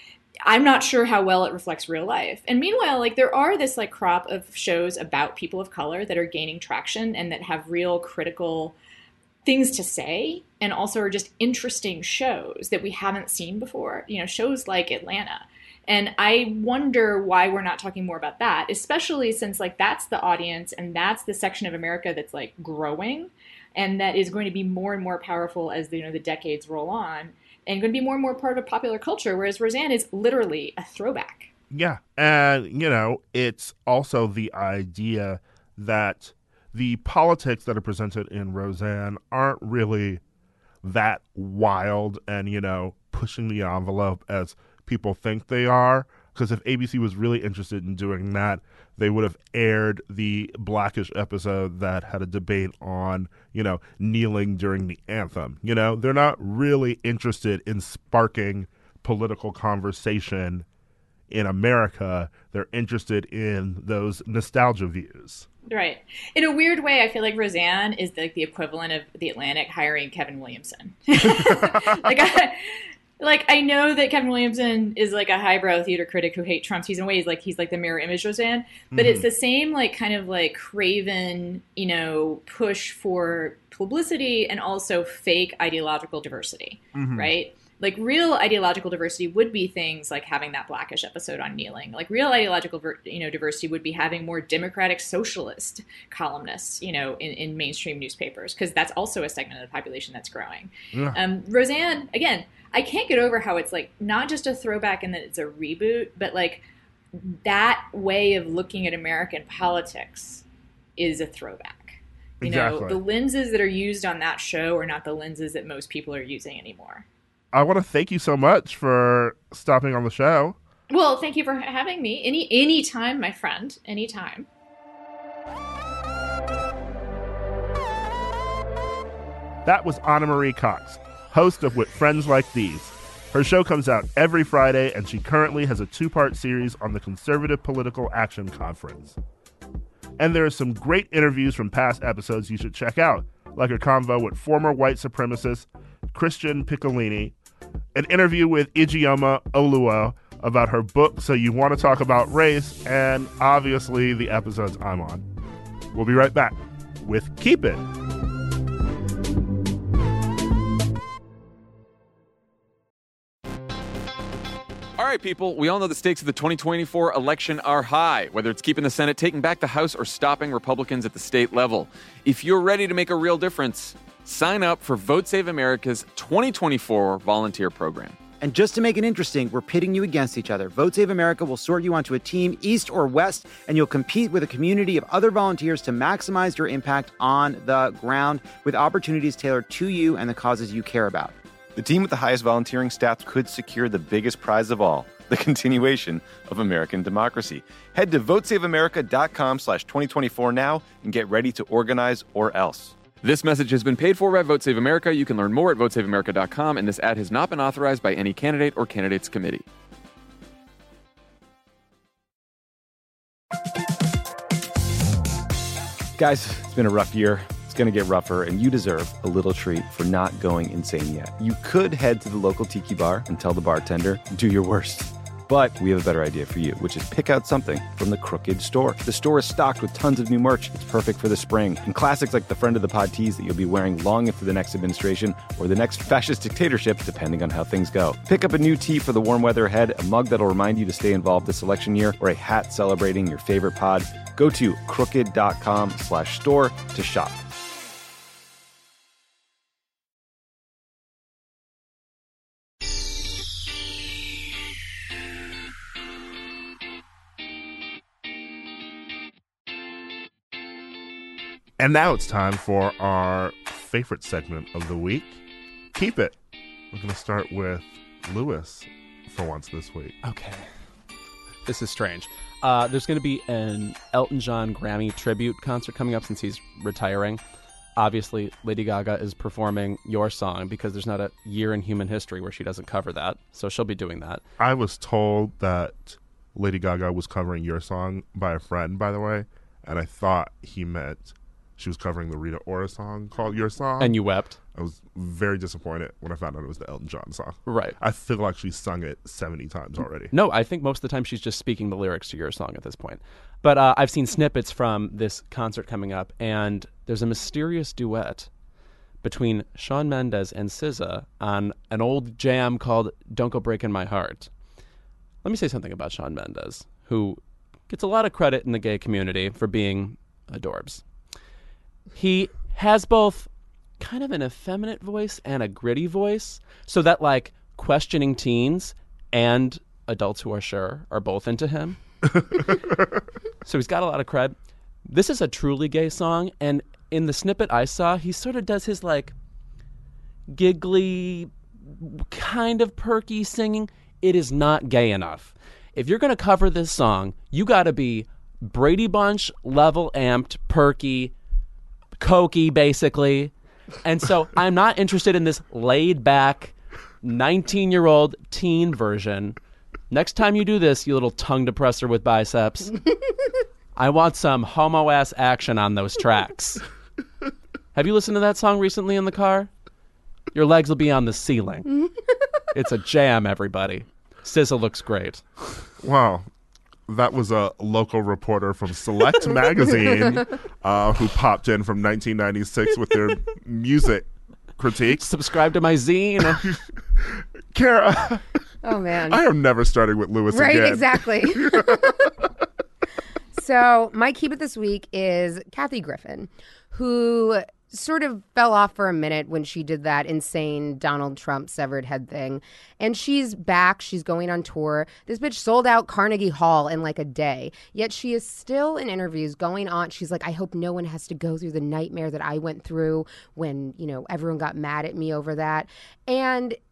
I'm not sure how well it reflects real life. And meanwhile, like there are this like crop of shows about people of color that are gaining traction and that have real critical things to say and also are just interesting shows that we haven't seen before, you know, shows like Atlanta. And I wonder why we're not talking more about that, especially since like that's the audience and that's the section of America that's like growing and that is going to be more and more powerful as the, you know, the decades roll on and going to be more and more part of popular culture, whereas Roseanne is literally a throwback.
Yeah. And, you know, it's also the idea that the politics that are presented in Roseanne aren't really that wild and, you know, pushing the envelope as people think they are. Because if A B C was really interested in doing that, they would have aired the Blackish episode that had a debate on, you know, kneeling during the anthem. You know, they're not really interested in sparking political conversation in America. They're interested in those nostalgia views.
Right. In a weird way, I feel like Roseanne is like the equivalent of The Atlantic hiring Kevin Williamson. like, I, like I know that Kevin Williamson is like a highbrow theater critic who hates Trump. He's in ways like he's like the mirror image Roseanne, but
Mhm.
it's the same like kind of like craven, you know, push for publicity and also fake ideological diversity,
Mhm.
right? Like real ideological diversity would be things like having that Blackish episode on kneeling. Like real ideological, ver- you know, diversity would be having more democratic socialist columnists, you know, in, in mainstream newspapers, because that's also a segment of the population that's growing.
Yeah.
Um, Roseanne, again, I can't get over how it's like not just a throwback and that it's a reboot, but like that way of looking at American politics is a throwback. You
Exactly.
know, the lenses that are used on that show are not the lenses that most people are using anymore.
I want to thank you so much for stopping on the show.
Well, thank you for having me. Any any time, my friend. Anytime.
That was Anna Marie Cox, host of With Friends Like These. Her show comes out every Friday, and she currently has a two-part series on the Conservative Political Action Conference. And there are some great interviews from past episodes you should check out, like a convo with former white supremacist Christian Piccolini, an interview with Ijeoma Oluo about her book So You Want to Talk About Race, and obviously the episodes I'm on. We'll be right back with Keep It.
All right, people, we all know the stakes of the twenty twenty-four election are high, whether it's keeping the Senate, taking back the House, or stopping Republicans at the state level. If you're ready to make a real difference, sign up for Vote Save America's twenty twenty-four volunteer program.
And just to make it interesting, we're pitting you against each other. Vote Save America will sort you onto a team, East or West, and you'll compete with a community of other volunteers to maximize your impact on the ground with opportunities tailored to you and the causes you care about.
The team with the highest volunteering stats could secure the biggest prize of all, the continuation of American democracy. Head to votesaveamerica.com slash 2024 now and get ready to organize or else.
This message has been paid for by Vote Save America. You can learn more at vote save america dot com, and this ad has not been authorized by any candidate or candidates committee.
Guys, it's been a rough year. It's going to get rougher, and you deserve a little treat for not going insane yet. You could head to the local tiki bar and tell the bartender, do your worst. But we have a better idea for you, which is pick out something from the Crooked store. The store is stocked with tons of new merch. It's perfect for the spring. And classics like the Friend of the Pod tees that you'll be wearing long into the next administration or the next fascist dictatorship, depending on how things go. Pick up a new tee for the warm weather ahead, a mug that'll remind you to stay involved this election year, or a hat celebrating your favorite pod. Go to crooked.com slash store to shop.
And now it's time for our favorite segment of the week, Keep It. We're going to start with Lewis for once this week.
Okay. This is strange. Uh, there's going to be an Elton John Grammy tribute concert coming up since he's retiring. Obviously, Lady Gaga is performing Your Song because there's not a year in human history where she doesn't cover that. So she'll be doing that.
I was told that Lady Gaga was covering Your Song by a friend, by the way, and I thought he meant she was covering the Rita Ora song called Your Song.
And you wept.
I was very disappointed when I found out it was the Elton John song.
Right.
I feel like she's sung it seventy times already.
No, I think most of the time she's just speaking the lyrics to Your Song at this point. But uh, I've seen snippets from this concert coming up, and there's a mysterious duet between Shawn Mendes and S Z A on an old jam called Don't Go Breaking My Heart. Let me say something about Shawn Mendes, who gets a lot of credit in the gay community for being adorbs. He has both kind of an effeminate voice and a gritty voice, so that like questioning teens and adults who are sure are both into him. So he's got a lot of cred. This is a truly gay song, and in the snippet I saw, he sort of does his like giggly, kind of perky singing. It is not gay enough. If you're going to cover this song, you got to be Brady Bunch level amped, perky, cokey, basically. And so I'm not interested in this laid back nineteen-year-old teen version. Next time you do this, you little tongue depressor with biceps, I want some homo-ass action on those tracks. Have you listened to that song recently in the car? Your legs will be on the ceiling. It's a jam, everybody. S Z A looks great.
Wow. That was a local reporter from Select Magazine uh, who popped in from nineteen ninety-six with their music critique.
Subscribe to my zine.
Kara.
Oh, man.
I am never starting with Lewis
right,
again.
Exactly. So my Keep It this week is Kathy Griffin, who sort of fell off for a minute when she did that insane Donald Trump severed head thing. And she's back. She's going on tour. This bitch sold out Carnegie Hall in like a day. Yet she is still in interviews going on. She's like, I hope no one has to go through the nightmare that I went through when, you know, everyone got mad at me over that. And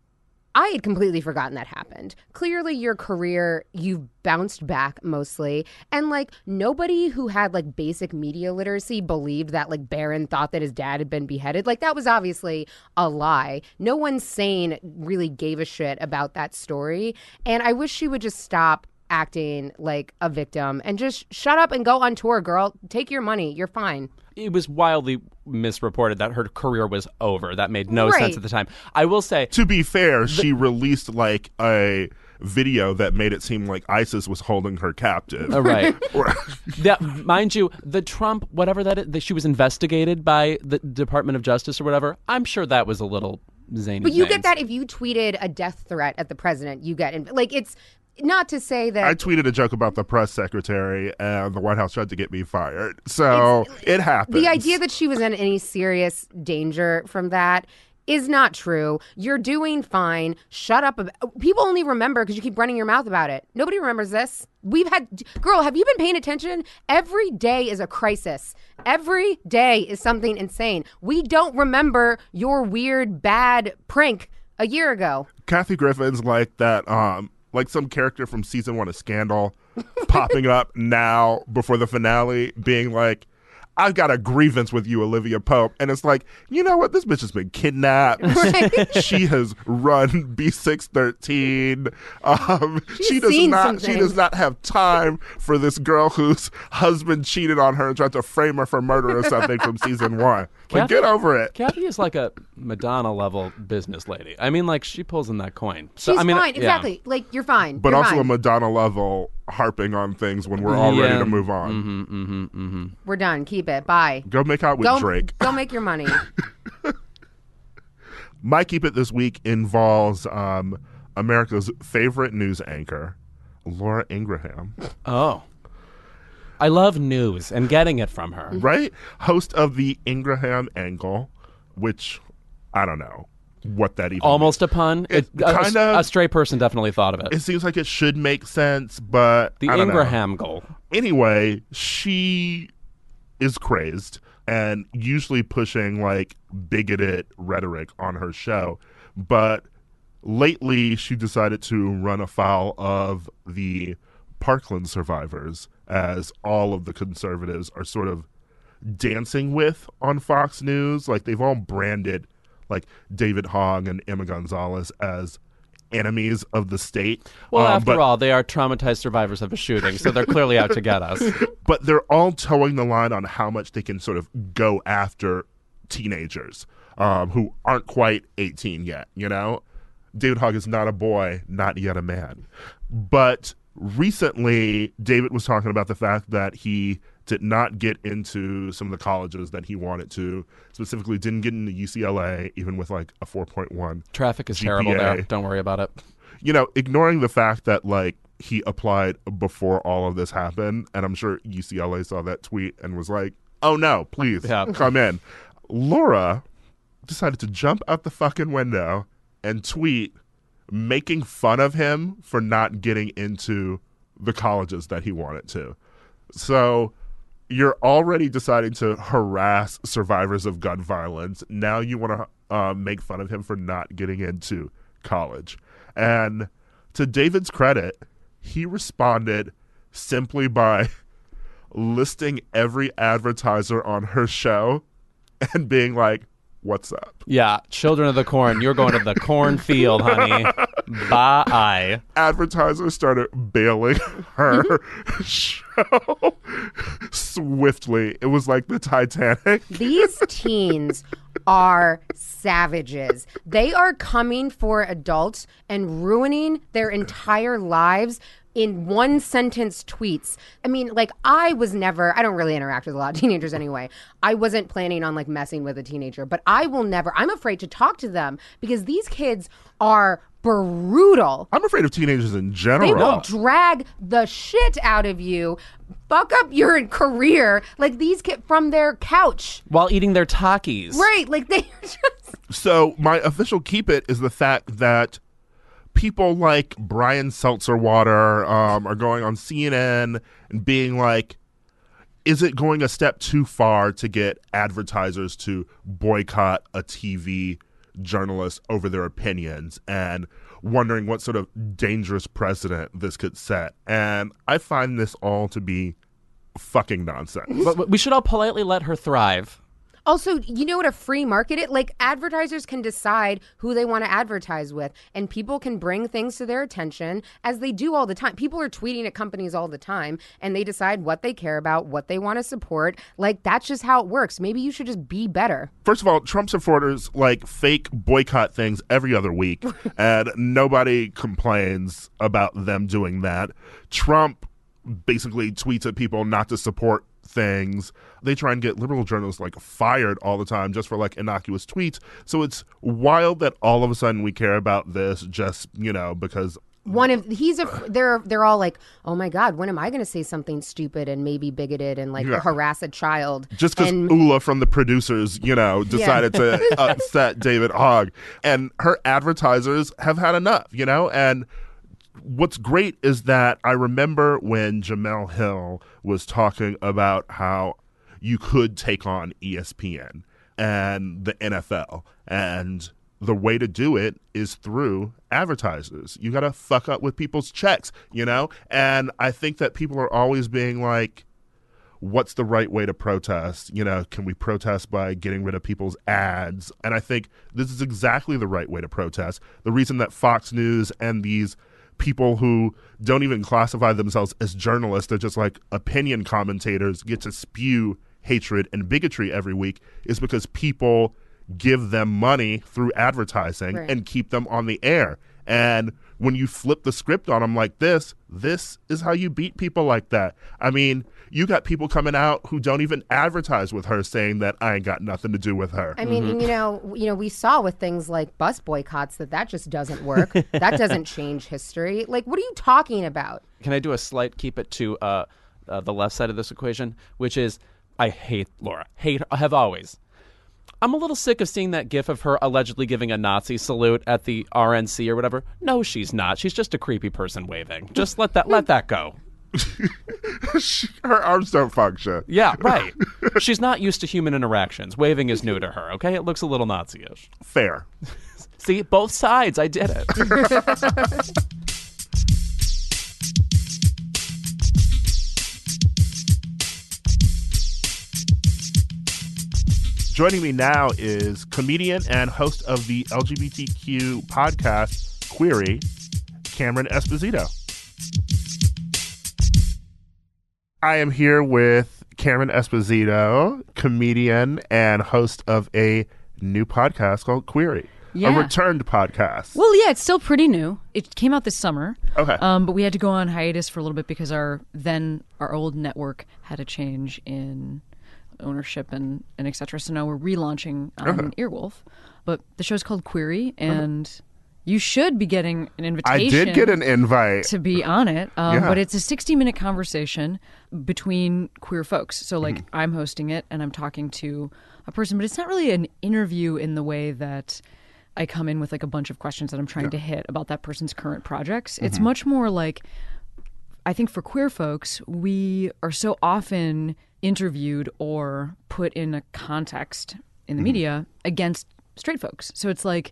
I had completely forgotten that happened. Clearly, your career, you've bounced back mostly. And, like, nobody who had, like, basic media literacy believed that, like, Barron thought that his dad had been beheaded. Like, that was obviously a lie. No one sane really gave a shit about that story. And I wish she would just stop acting like a victim and just shut up and go on tour, girl. Take your money. You're fine.
It was wildly misreported that her career was over. That made no
Right.
sense at the time. I will say,
To be fair, she released like a video that made it seem like ISIS was holding her captive.
uh, right. That, mind you, the Trump, whatever that is, that she was investigated by the Department of Justice or whatever, I'm sure that was a little zany.
But you
veins.
get that if you tweeted a death threat at the president, you get, in, like, it's not to say that.
I tweeted a joke about the press secretary, and the White House tried to get me fired. So it happens.
The idea that she was in any serious danger from that is not true. You're doing fine. Shut up. ab- People only remember because you keep running your mouth about it. Nobody remembers this. We've had, girl, have you been paying attention? Every day is a crisis. Every day is something insane. We don't remember your weird, bad prank a year ago.
Kathy Griffin's like that, um, like some character from season one of Scandal popping up now before the finale, being like, I've got a grievance with you, Olivia Pope. And it's like, you know what? This bitch has been kidnapped. She has run B six thirteen. Um, she does
seen
not
some
she
things.
does not have time for this girl whose husband cheated on her and tried to frame her for murder or something from season one. Like,
Kathy-
get over it.
Kathy is like a Madonna level business lady. I mean, like, she pulls in that coin. So,
She's
I mean,
fine.
yeah.
Exactly. Like, you're fine.
But
You're
also
fine.
a Madonna level harping on things when we're all ready
Yeah.
to move on.
Mm-hmm, mm-hmm, mm-hmm.
We're done. Keep it. Bye.
Go make out with
Go,
Drake.
go make your money.
My Keep It this week involves um, America's favorite news anchor, Laura Ingraham,
Oh. I love news and getting it from her.
right? Host of the Ingraham Angle, which I don't know what that even
Almost a pun.
It
It, a,
kind
a,
of-
a stray person definitely thought of it.
means. It seems like it should make sense, but
the
I don't know.
Ingraham goal.
Anyway, she is crazed and usually pushing like bigoted rhetoric on her show. But lately, she decided to run afoul of the Parkland survivors, as all of the conservatives are sort of dancing with on Fox News. Like, they've all branded like David Hogg and Emma Gonzalez as enemies of the state.
Well,
Um,
after
but-
all, they are traumatized survivors of a shooting, so they're clearly out to get us.
but they're all towing the line on how much they can sort of go after teenagers um, who aren't quite eighteen yet, you know? David Hogg is not a boy, not yet a man. But recently, David was talking about the fact that he did not get into some of the colleges that he wanted to, specifically didn't get into U C L A, even with like a four point one.
Traffic is
G P A.
terrible there. Don't worry about it.
You know, ignoring the fact that like he applied before all of this happened, and I'm sure U C L A saw that tweet and was like, "Oh no, please
Yeah.
come in." Laura decided to jump out the fucking window and tweet making fun of him for not getting into the colleges that he wanted to. So you're already deciding to harass survivors of gun violence. Now you want to uh, make fun of him for not getting into college. And to David's credit, he responded simply by listing every advertiser on her show and being like, "What's up?"
Yeah, children of the corn, you're going to the cornfield, honey. Bye.
Advertisers started bailing her show swiftly. It was like the Titanic.
These teens are savages. They are coming for adults and ruining their entire lives in one sentence tweets. I mean, like, I was never, I don't really interact with a lot of teenagers anyway. I wasn't planning on like messing with a teenager, but I will never, I'm afraid to talk to them because these kids are brutal.
I'm afraid of teenagers in
They
general.
will drag the shit out of you, fuck up your career, like these kids from their couch.
While eating their Takis.
Right, like they are just.
So my official keep it is the fact that people like Brian Seltzerwater um, are going on C N N and being like, is it going a step too far to get advertisers to boycott a T V journalists over their opinions and wondering what sort of dangerous precedent this could set. And I find this all to be fucking nonsense.
But we should all politely let her thrive.
Also, you know what a free market is? Like, advertisers can decide who they want to advertise with, and people can bring things to their attention, as they do all the time. People are tweeting at companies all the time, and they decide what they care about, what they want to support. Like, that's just how it works. Maybe you should just be better.
First of all, Trump supporters, like, fake boycott things every other week, and nobody complains about them doing that. Trump basically tweets at people not to support things. They try and get liberal journalists like fired all the time just for like innocuous tweets. So it's wild that all of a sudden we care about this just, you know, because
one of he's a they're they're all like, oh my God, when am I going to say something stupid and maybe bigoted and like
yeah.
harass a child?
Just because Ula from the producers, you know, decided yeah. to upset David Hogg, and her advertisers have had enough, you know, and what's great is that I remember when Jemele Hill was talking about how you could take on E S P N and the N F L, and the way to do it is through advertisers. You got to fuck up with people's checks, you know? And I think that people are always being like, what's the right way to protest? You know, can we protest by getting rid of people's ads? And I think this is exactly the right way to protest. The reason that Fox News and these people who don't even classify themselves as journalists, they're just like opinion commentators, get to spew hatred and bigotry every week is because people give them money through advertising right. and keep them on the air. And when you flip the script on them like this, this is how you beat people like that. I mean, you got people coming out who don't even advertise with her saying that I ain't got nothing to do with her.
I mean, mm-hmm. you know, you know, we saw with things like bus boycotts that that just doesn't work. That doesn't change history. Like, what are you talking about?
Can I do a slight keep it to uh, uh, the left side of this equation, which is I hate Laura. Hate, have always. I'm a little sick of seeing that gif of her allegedly giving a Nazi salute at the R N C or whatever. No, she's not. She's just a creepy person waving. Just let that let that go.
Her arms don't function.
Yeah, right. She's not used to human interactions. Waving is new to her, okay? It looks a little Nazi-ish.
Fair.
See, both sides. I did it.
Joining me now is comedian and host of the L G B T Q podcast, Queery, Cameron Esposito. I am here with Cameron Esposito, comedian and host of a new podcast called Queery,
yeah.
a returned podcast.
Well, yeah, it's still pretty new. It came out this summer.
Okay.
Um, but we had to go on hiatus for a little bit because our then our old network had a change in ownership and, and et cetera. So now we're relaunching um,
okay.
Earwolf. But the show's called Queery, and okay. you should be getting an invitation.
I did get an invite.
To be on it. Um,
yeah.
But it's a sixty-minute conversation between queer folks. So, like,
mm-hmm.
I'm hosting it, and I'm talking to a person. But it's not really an interview in the way that I come in with, like, a bunch of questions that I'm trying yeah. to hit about that person's current projects. Mm-hmm. It's much more like, I think for queer folks, we are so often interviewed or put in a context in the mm-hmm. media against straight folks. So it's like,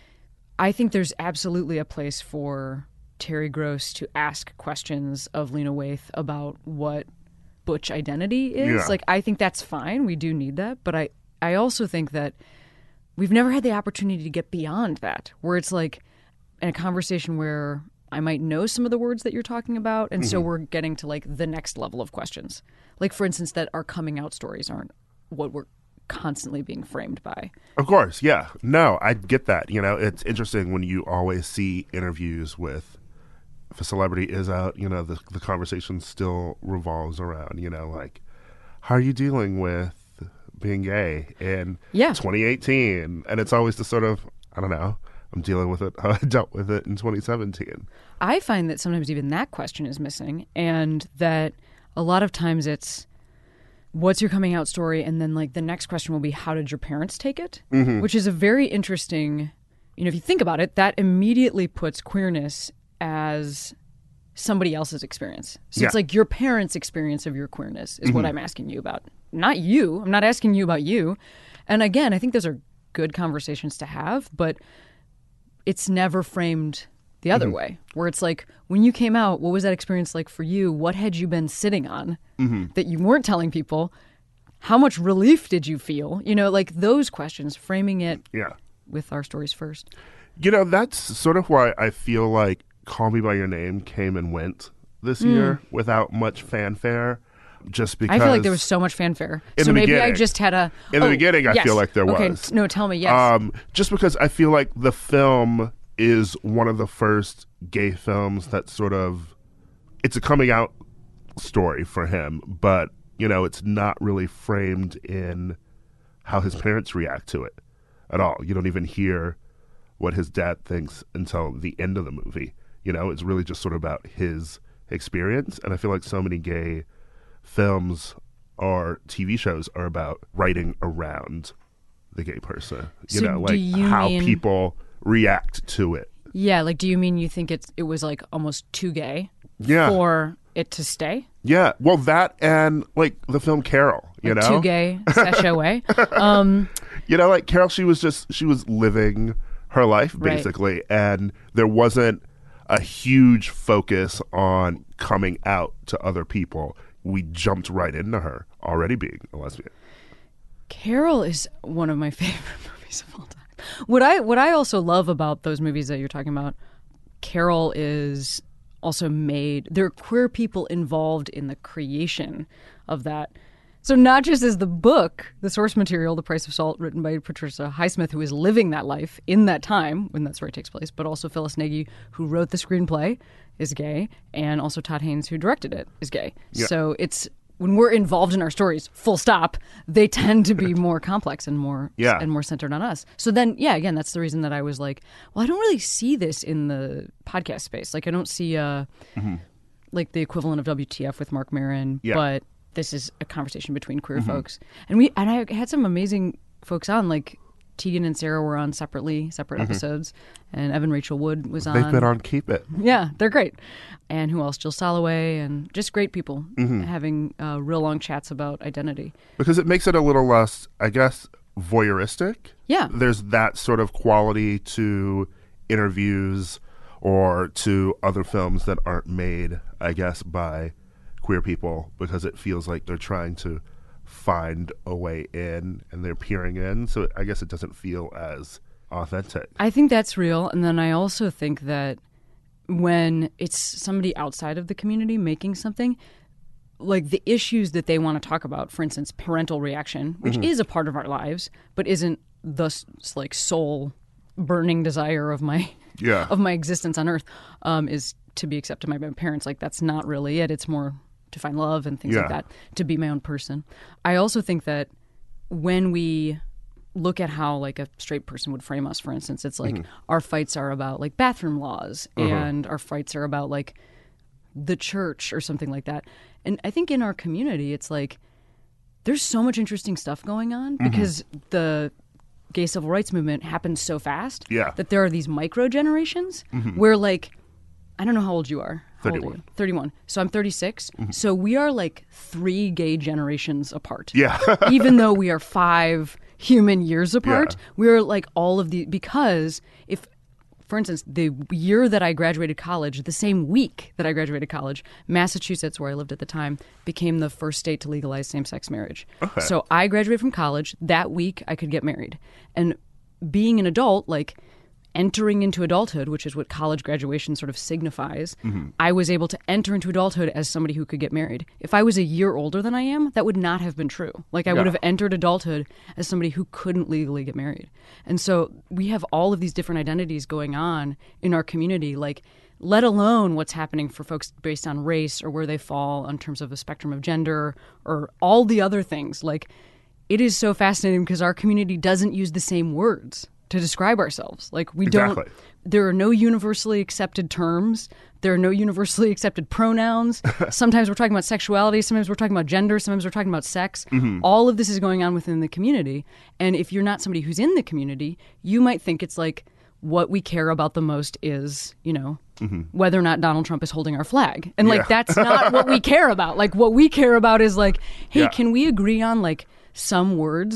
I think there's absolutely a place for Terry Gross to ask questions of Lena Waithe about what butch identity is.
Yeah.
Like, I think that's fine. We do need that. But I, I also think that we've never had the opportunity to get beyond that, where it's like in a conversation where I might know some of the words that you're talking about. And mm-hmm. so we're getting to like the next level of questions. Like, for instance, that our coming out stories aren't what we're constantly being framed by.
Of course, yeah. No, I get that. You know, it's interesting when you always see interviews with, if a celebrity is out, you know, the, the conversation still revolves around, you know, like, how are you dealing with being gay in
yeah.
twenty eighteen? And it's always the sort of, I don't know, I'm dealing with it how I dealt with it in twenty seventeen.
I find that sometimes even that question is missing, and that a lot of times it's, what's your coming out story? And then like the next question will be, how did your parents take it? Mm-hmm. Which is a very interesting, you know, if you think about it, that immediately puts queerness as somebody else's experience. So
yeah.
it's like your parents' experience of your queerness is
mm-hmm.
what I'm asking you about. Not you. I'm not asking you about you. And again, I think those are good conversations to have, but it's never framed the other
Mm-hmm.
way, where it's like, when you came out, what was that experience like for you? What had you been sitting on
Mm-hmm.
that you weren't telling people? How much relief did you feel? You know, like those questions, framing it
Yeah.
with our stories first.
You know, that's sort of why I feel like Call Me By Your Name came and went this year without much fanfare, just because...
I feel like there was so much fanfare.
In
so
the
maybe I
beginning.
just had a...
In the
oh,
beginning, I
yes.
feel like there
okay.
was.
No, tell me, yes.
Um, just because I feel like the film is one of the first gay films that sort of... It's a coming out story for him, but, you know, it's not really framed in how his parents react to it at all. You don't even hear what his dad thinks until the end of the movie. You know, it's really just sort of about his experience. And I feel like so many gay films or T V shows are about writing around the gay person. You
So
know,
do
like
you
how
mean-
people react to it.
Yeah, like, do you mean you think it's it was like almost too gay
Yeah.
for it to stay?
Yeah. Well, that and like the film Carol, you
Like
know?
too gay, sashay away. Um,
You know, like Carol, she was just, she was living her life
Right.
basically. And there wasn't a huge focus on coming out to other people. We jumped right into her already being a lesbian.
Carol is one of my favorite movies of all time. What I what I also love about those movies that you're talking about, Carol is also made. There are queer people involved in the creation of that. So not just as the book, the source material, The Price of Salt, written by Patricia Highsmith, who is living that life in that time when that story takes place, but also Phyllis Nagy, who wrote the screenplay, is gay, and also Todd Haynes, who directed it, is gay.
Yeah.
So it's when we're involved in our stories, full stop, they tend to be more complex and more
Yeah.
and more centered on us. So then, yeah, again, that's the reason that I was like, well, I don't really see this in the podcast space. Like, I don't see uh, like the equivalent of W T F with Mark Maron,
Yeah.
but this is a conversation between queer folks. And we and I had some amazing folks on, like Tegan and Sarah were on separately, separate episodes, and Evan Rachel Wood was on.
They've been on Keep It.
Yeah, they're great. And who else? Jill Soloway, and just great people having uh, real long chats about identity.
Because it makes it a little less, I guess, voyeuristic.
Yeah.
There's that sort of quality to interviews or to other films that aren't made, I guess, by queer people, because it feels like they're trying to find a way in and they're peering in. So I guess it doesn't feel as authentic.
I think that's real. And then I also think that when it's somebody outside of the community making something, like the issues that they want to talk about, for instance, parental reaction, which is a part of our lives, but isn't the s- like sole burning desire of my
Yeah.
of my existence on earth, um, is to be accepted by my parents. Like, that's not really it. It's more to find love and things like
Yeah.
that, to be my own person. I also think that when we look at how like a straight person would frame us, for instance, it's like our fights are about like bathroom laws and our fights are about like the church or something like that. And I think in our community, it's like there's so much interesting stuff going on because the gay civil rights movement happened so fast
Yeah.
that there are these micro generations where like, I don't know how old you are. How old are
thirty-one.
you? thirty-one. So I'm thirty-six. So we are like three gay generations apart.
Yeah.
Even though we are five human years apart,
Yeah.
we're like all of the, because if, for instance, the year that I graduated college, the same week that I graduated college, Massachusetts, where I lived at the time, became the first state to legalize same-sex marriage.
Okay.
So I graduated from college. That week, I could get married. And being an adult, like entering into adulthood, which is what college graduation sort of signifies, I was able to enter into adulthood as somebody who could get married. If I was a year older than I am, that would not have been true. Like, I would
Yeah.
have entered adulthood as somebody who couldn't legally get married. And so we have all of these different identities going on in our community, like, let alone what's happening for folks based on race or where they fall in terms of a spectrum of gender or all the other things. Like, it is so fascinating because our community doesn't use the same words to describe ourselves. Like, we
Exactly.
don't, there are no universally accepted terms. There are no universally accepted pronouns. Sometimes we're talking about sexuality. Sometimes we're talking about gender. Sometimes we're talking about sex. All of this is going on within the community. And if you're not somebody who's in the community, you might think it's like what we care about the most is, you know, whether or not Donald Trump is holding our flag. And like,
Yeah.
that's not what we care about. Like, what we care about is like, hey,
Yeah.
can we agree on like some words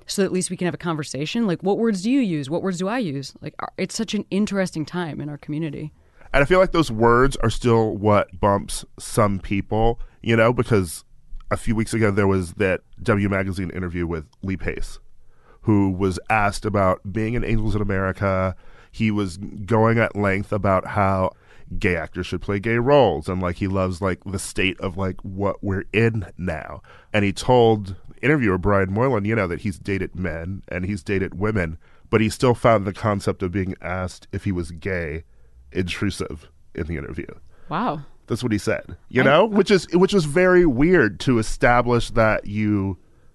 so that at least we can have a conversation. Like, what words do you use? What words do I use? Like, it's such an interesting time in our community.
And I feel like those words are still what bumps some people, you know, because a few weeks ago there was that W Magazine interview with Lee Pace, who was asked about being in Angels in America. He was going at length about how gay actors should play gay roles, and like he loves like the state of like what we're in now. And he told interviewer Brian Moylan, you know, that he's dated men and he's dated women, but he still found the concept of being asked if he was gay intrusive in the interview.
Wow.
That's what he said, you know, I, which is which is very weird to establish that you,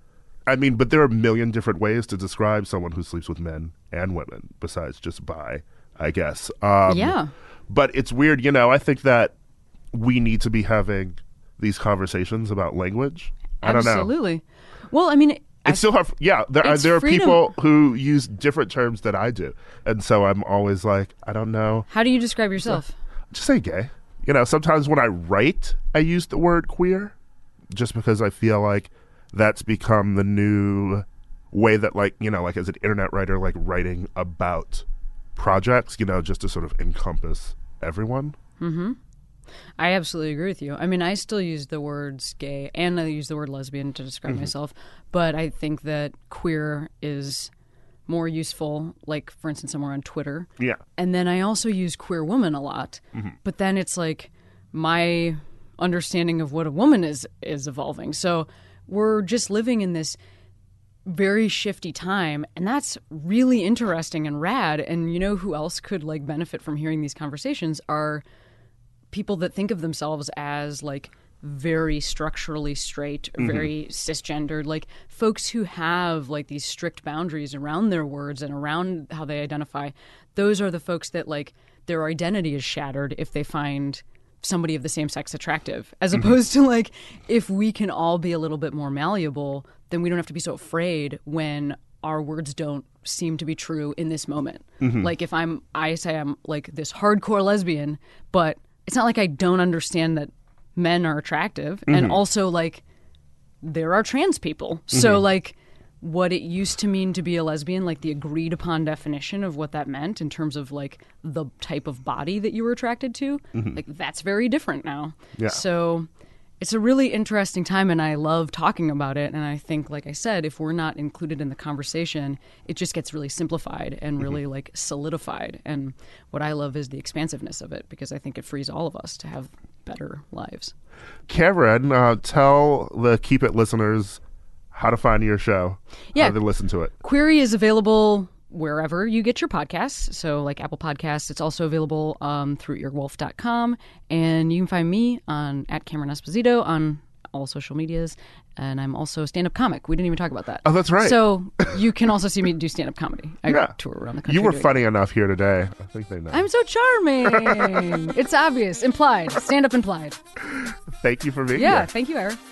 I mean, but there are a million different ways to describe someone who sleeps with men and women besides just bi, I guess. Um,
yeah.
But it's weird, you know, I think that we need to be having these conversations about language. I don't know.
Absolutely. Well, I mean,
it's
I,
still hard. Yeah, there are, there are
freedom.
people who use different terms than I do. And so I'm always like, I don't know.
How do you describe yourself?
Just say gay. You know, sometimes when I write, I use the word queer just because I feel like that's become the new way that, like, you know, like as an internet writer, like writing about projects, you know, just to sort of encompass everyone.
Mm-hmm. I absolutely agree with you. I mean, I still use the words gay and I use the word lesbian to describe
mm-hmm.
myself, but I think that queer is more useful, like, for instance, somewhere on Twitter.
Yeah.
And then I also use queer woman a lot,
mm-hmm.
but then it's like my understanding of what a woman is is evolving. So we're just living in this very shifty time, and that's really interesting and rad. And you know who else could like benefit from hearing these conversations are people that think of themselves as like very structurally straight, mm-hmm. very cisgendered, like folks who have like these strict boundaries around their words and around how they identify. Those are the folks that like their identity is shattered if they find somebody of the same sex attractive, as
mm-hmm.
opposed to like if we can all be a little bit more malleable, then we don't have to be so afraid when our words don't seem to be true in this moment. Mm-hmm. Like if I'm, I say I'm like this hardcore lesbian, but it's not like I don't understand that men are attractive. Mm-hmm. And also like there are trans people. Mm-hmm. So like what it used to mean to be a lesbian, like the agreed upon definition of what that meant in terms of like the type of body that you were attracted to, mm-hmm. like that's very different now.
Yeah.
So it's a really interesting time and I love talking about it. And I think, like I said, if we're not included in the conversation, it just gets really simplified and really mm-hmm. like solidified. And what I love is the expansiveness of it because I think it frees all of us to have better lives.
Karen, uh, tell the Keep It listeners how to find your show,
yeah.
how to listen to it.
Queery is available wherever you get your podcasts, so like Apple Podcasts. It's also available um, through earwolf dot com, and you can find me on at Cameron Esposito on all social medias, and I'm also a stand-up comic. We didn't even talk about that.
Oh, that's right.
So you can also see me do stand-up comedy. I
yeah.
tour around the country.
You were
doing
funny
it.
enough here today. I think they know.
I'm so charming. It's obvious. Implied. Stand-up implied.
Thank you for being
yeah,
here.
Yeah, thank you, Eric.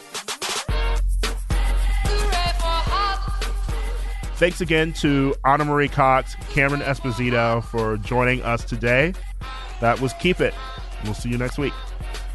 Thanks again to Anna Marie Cox, Cameron Esposito for joining us today. That was Keep It. We'll see you next week.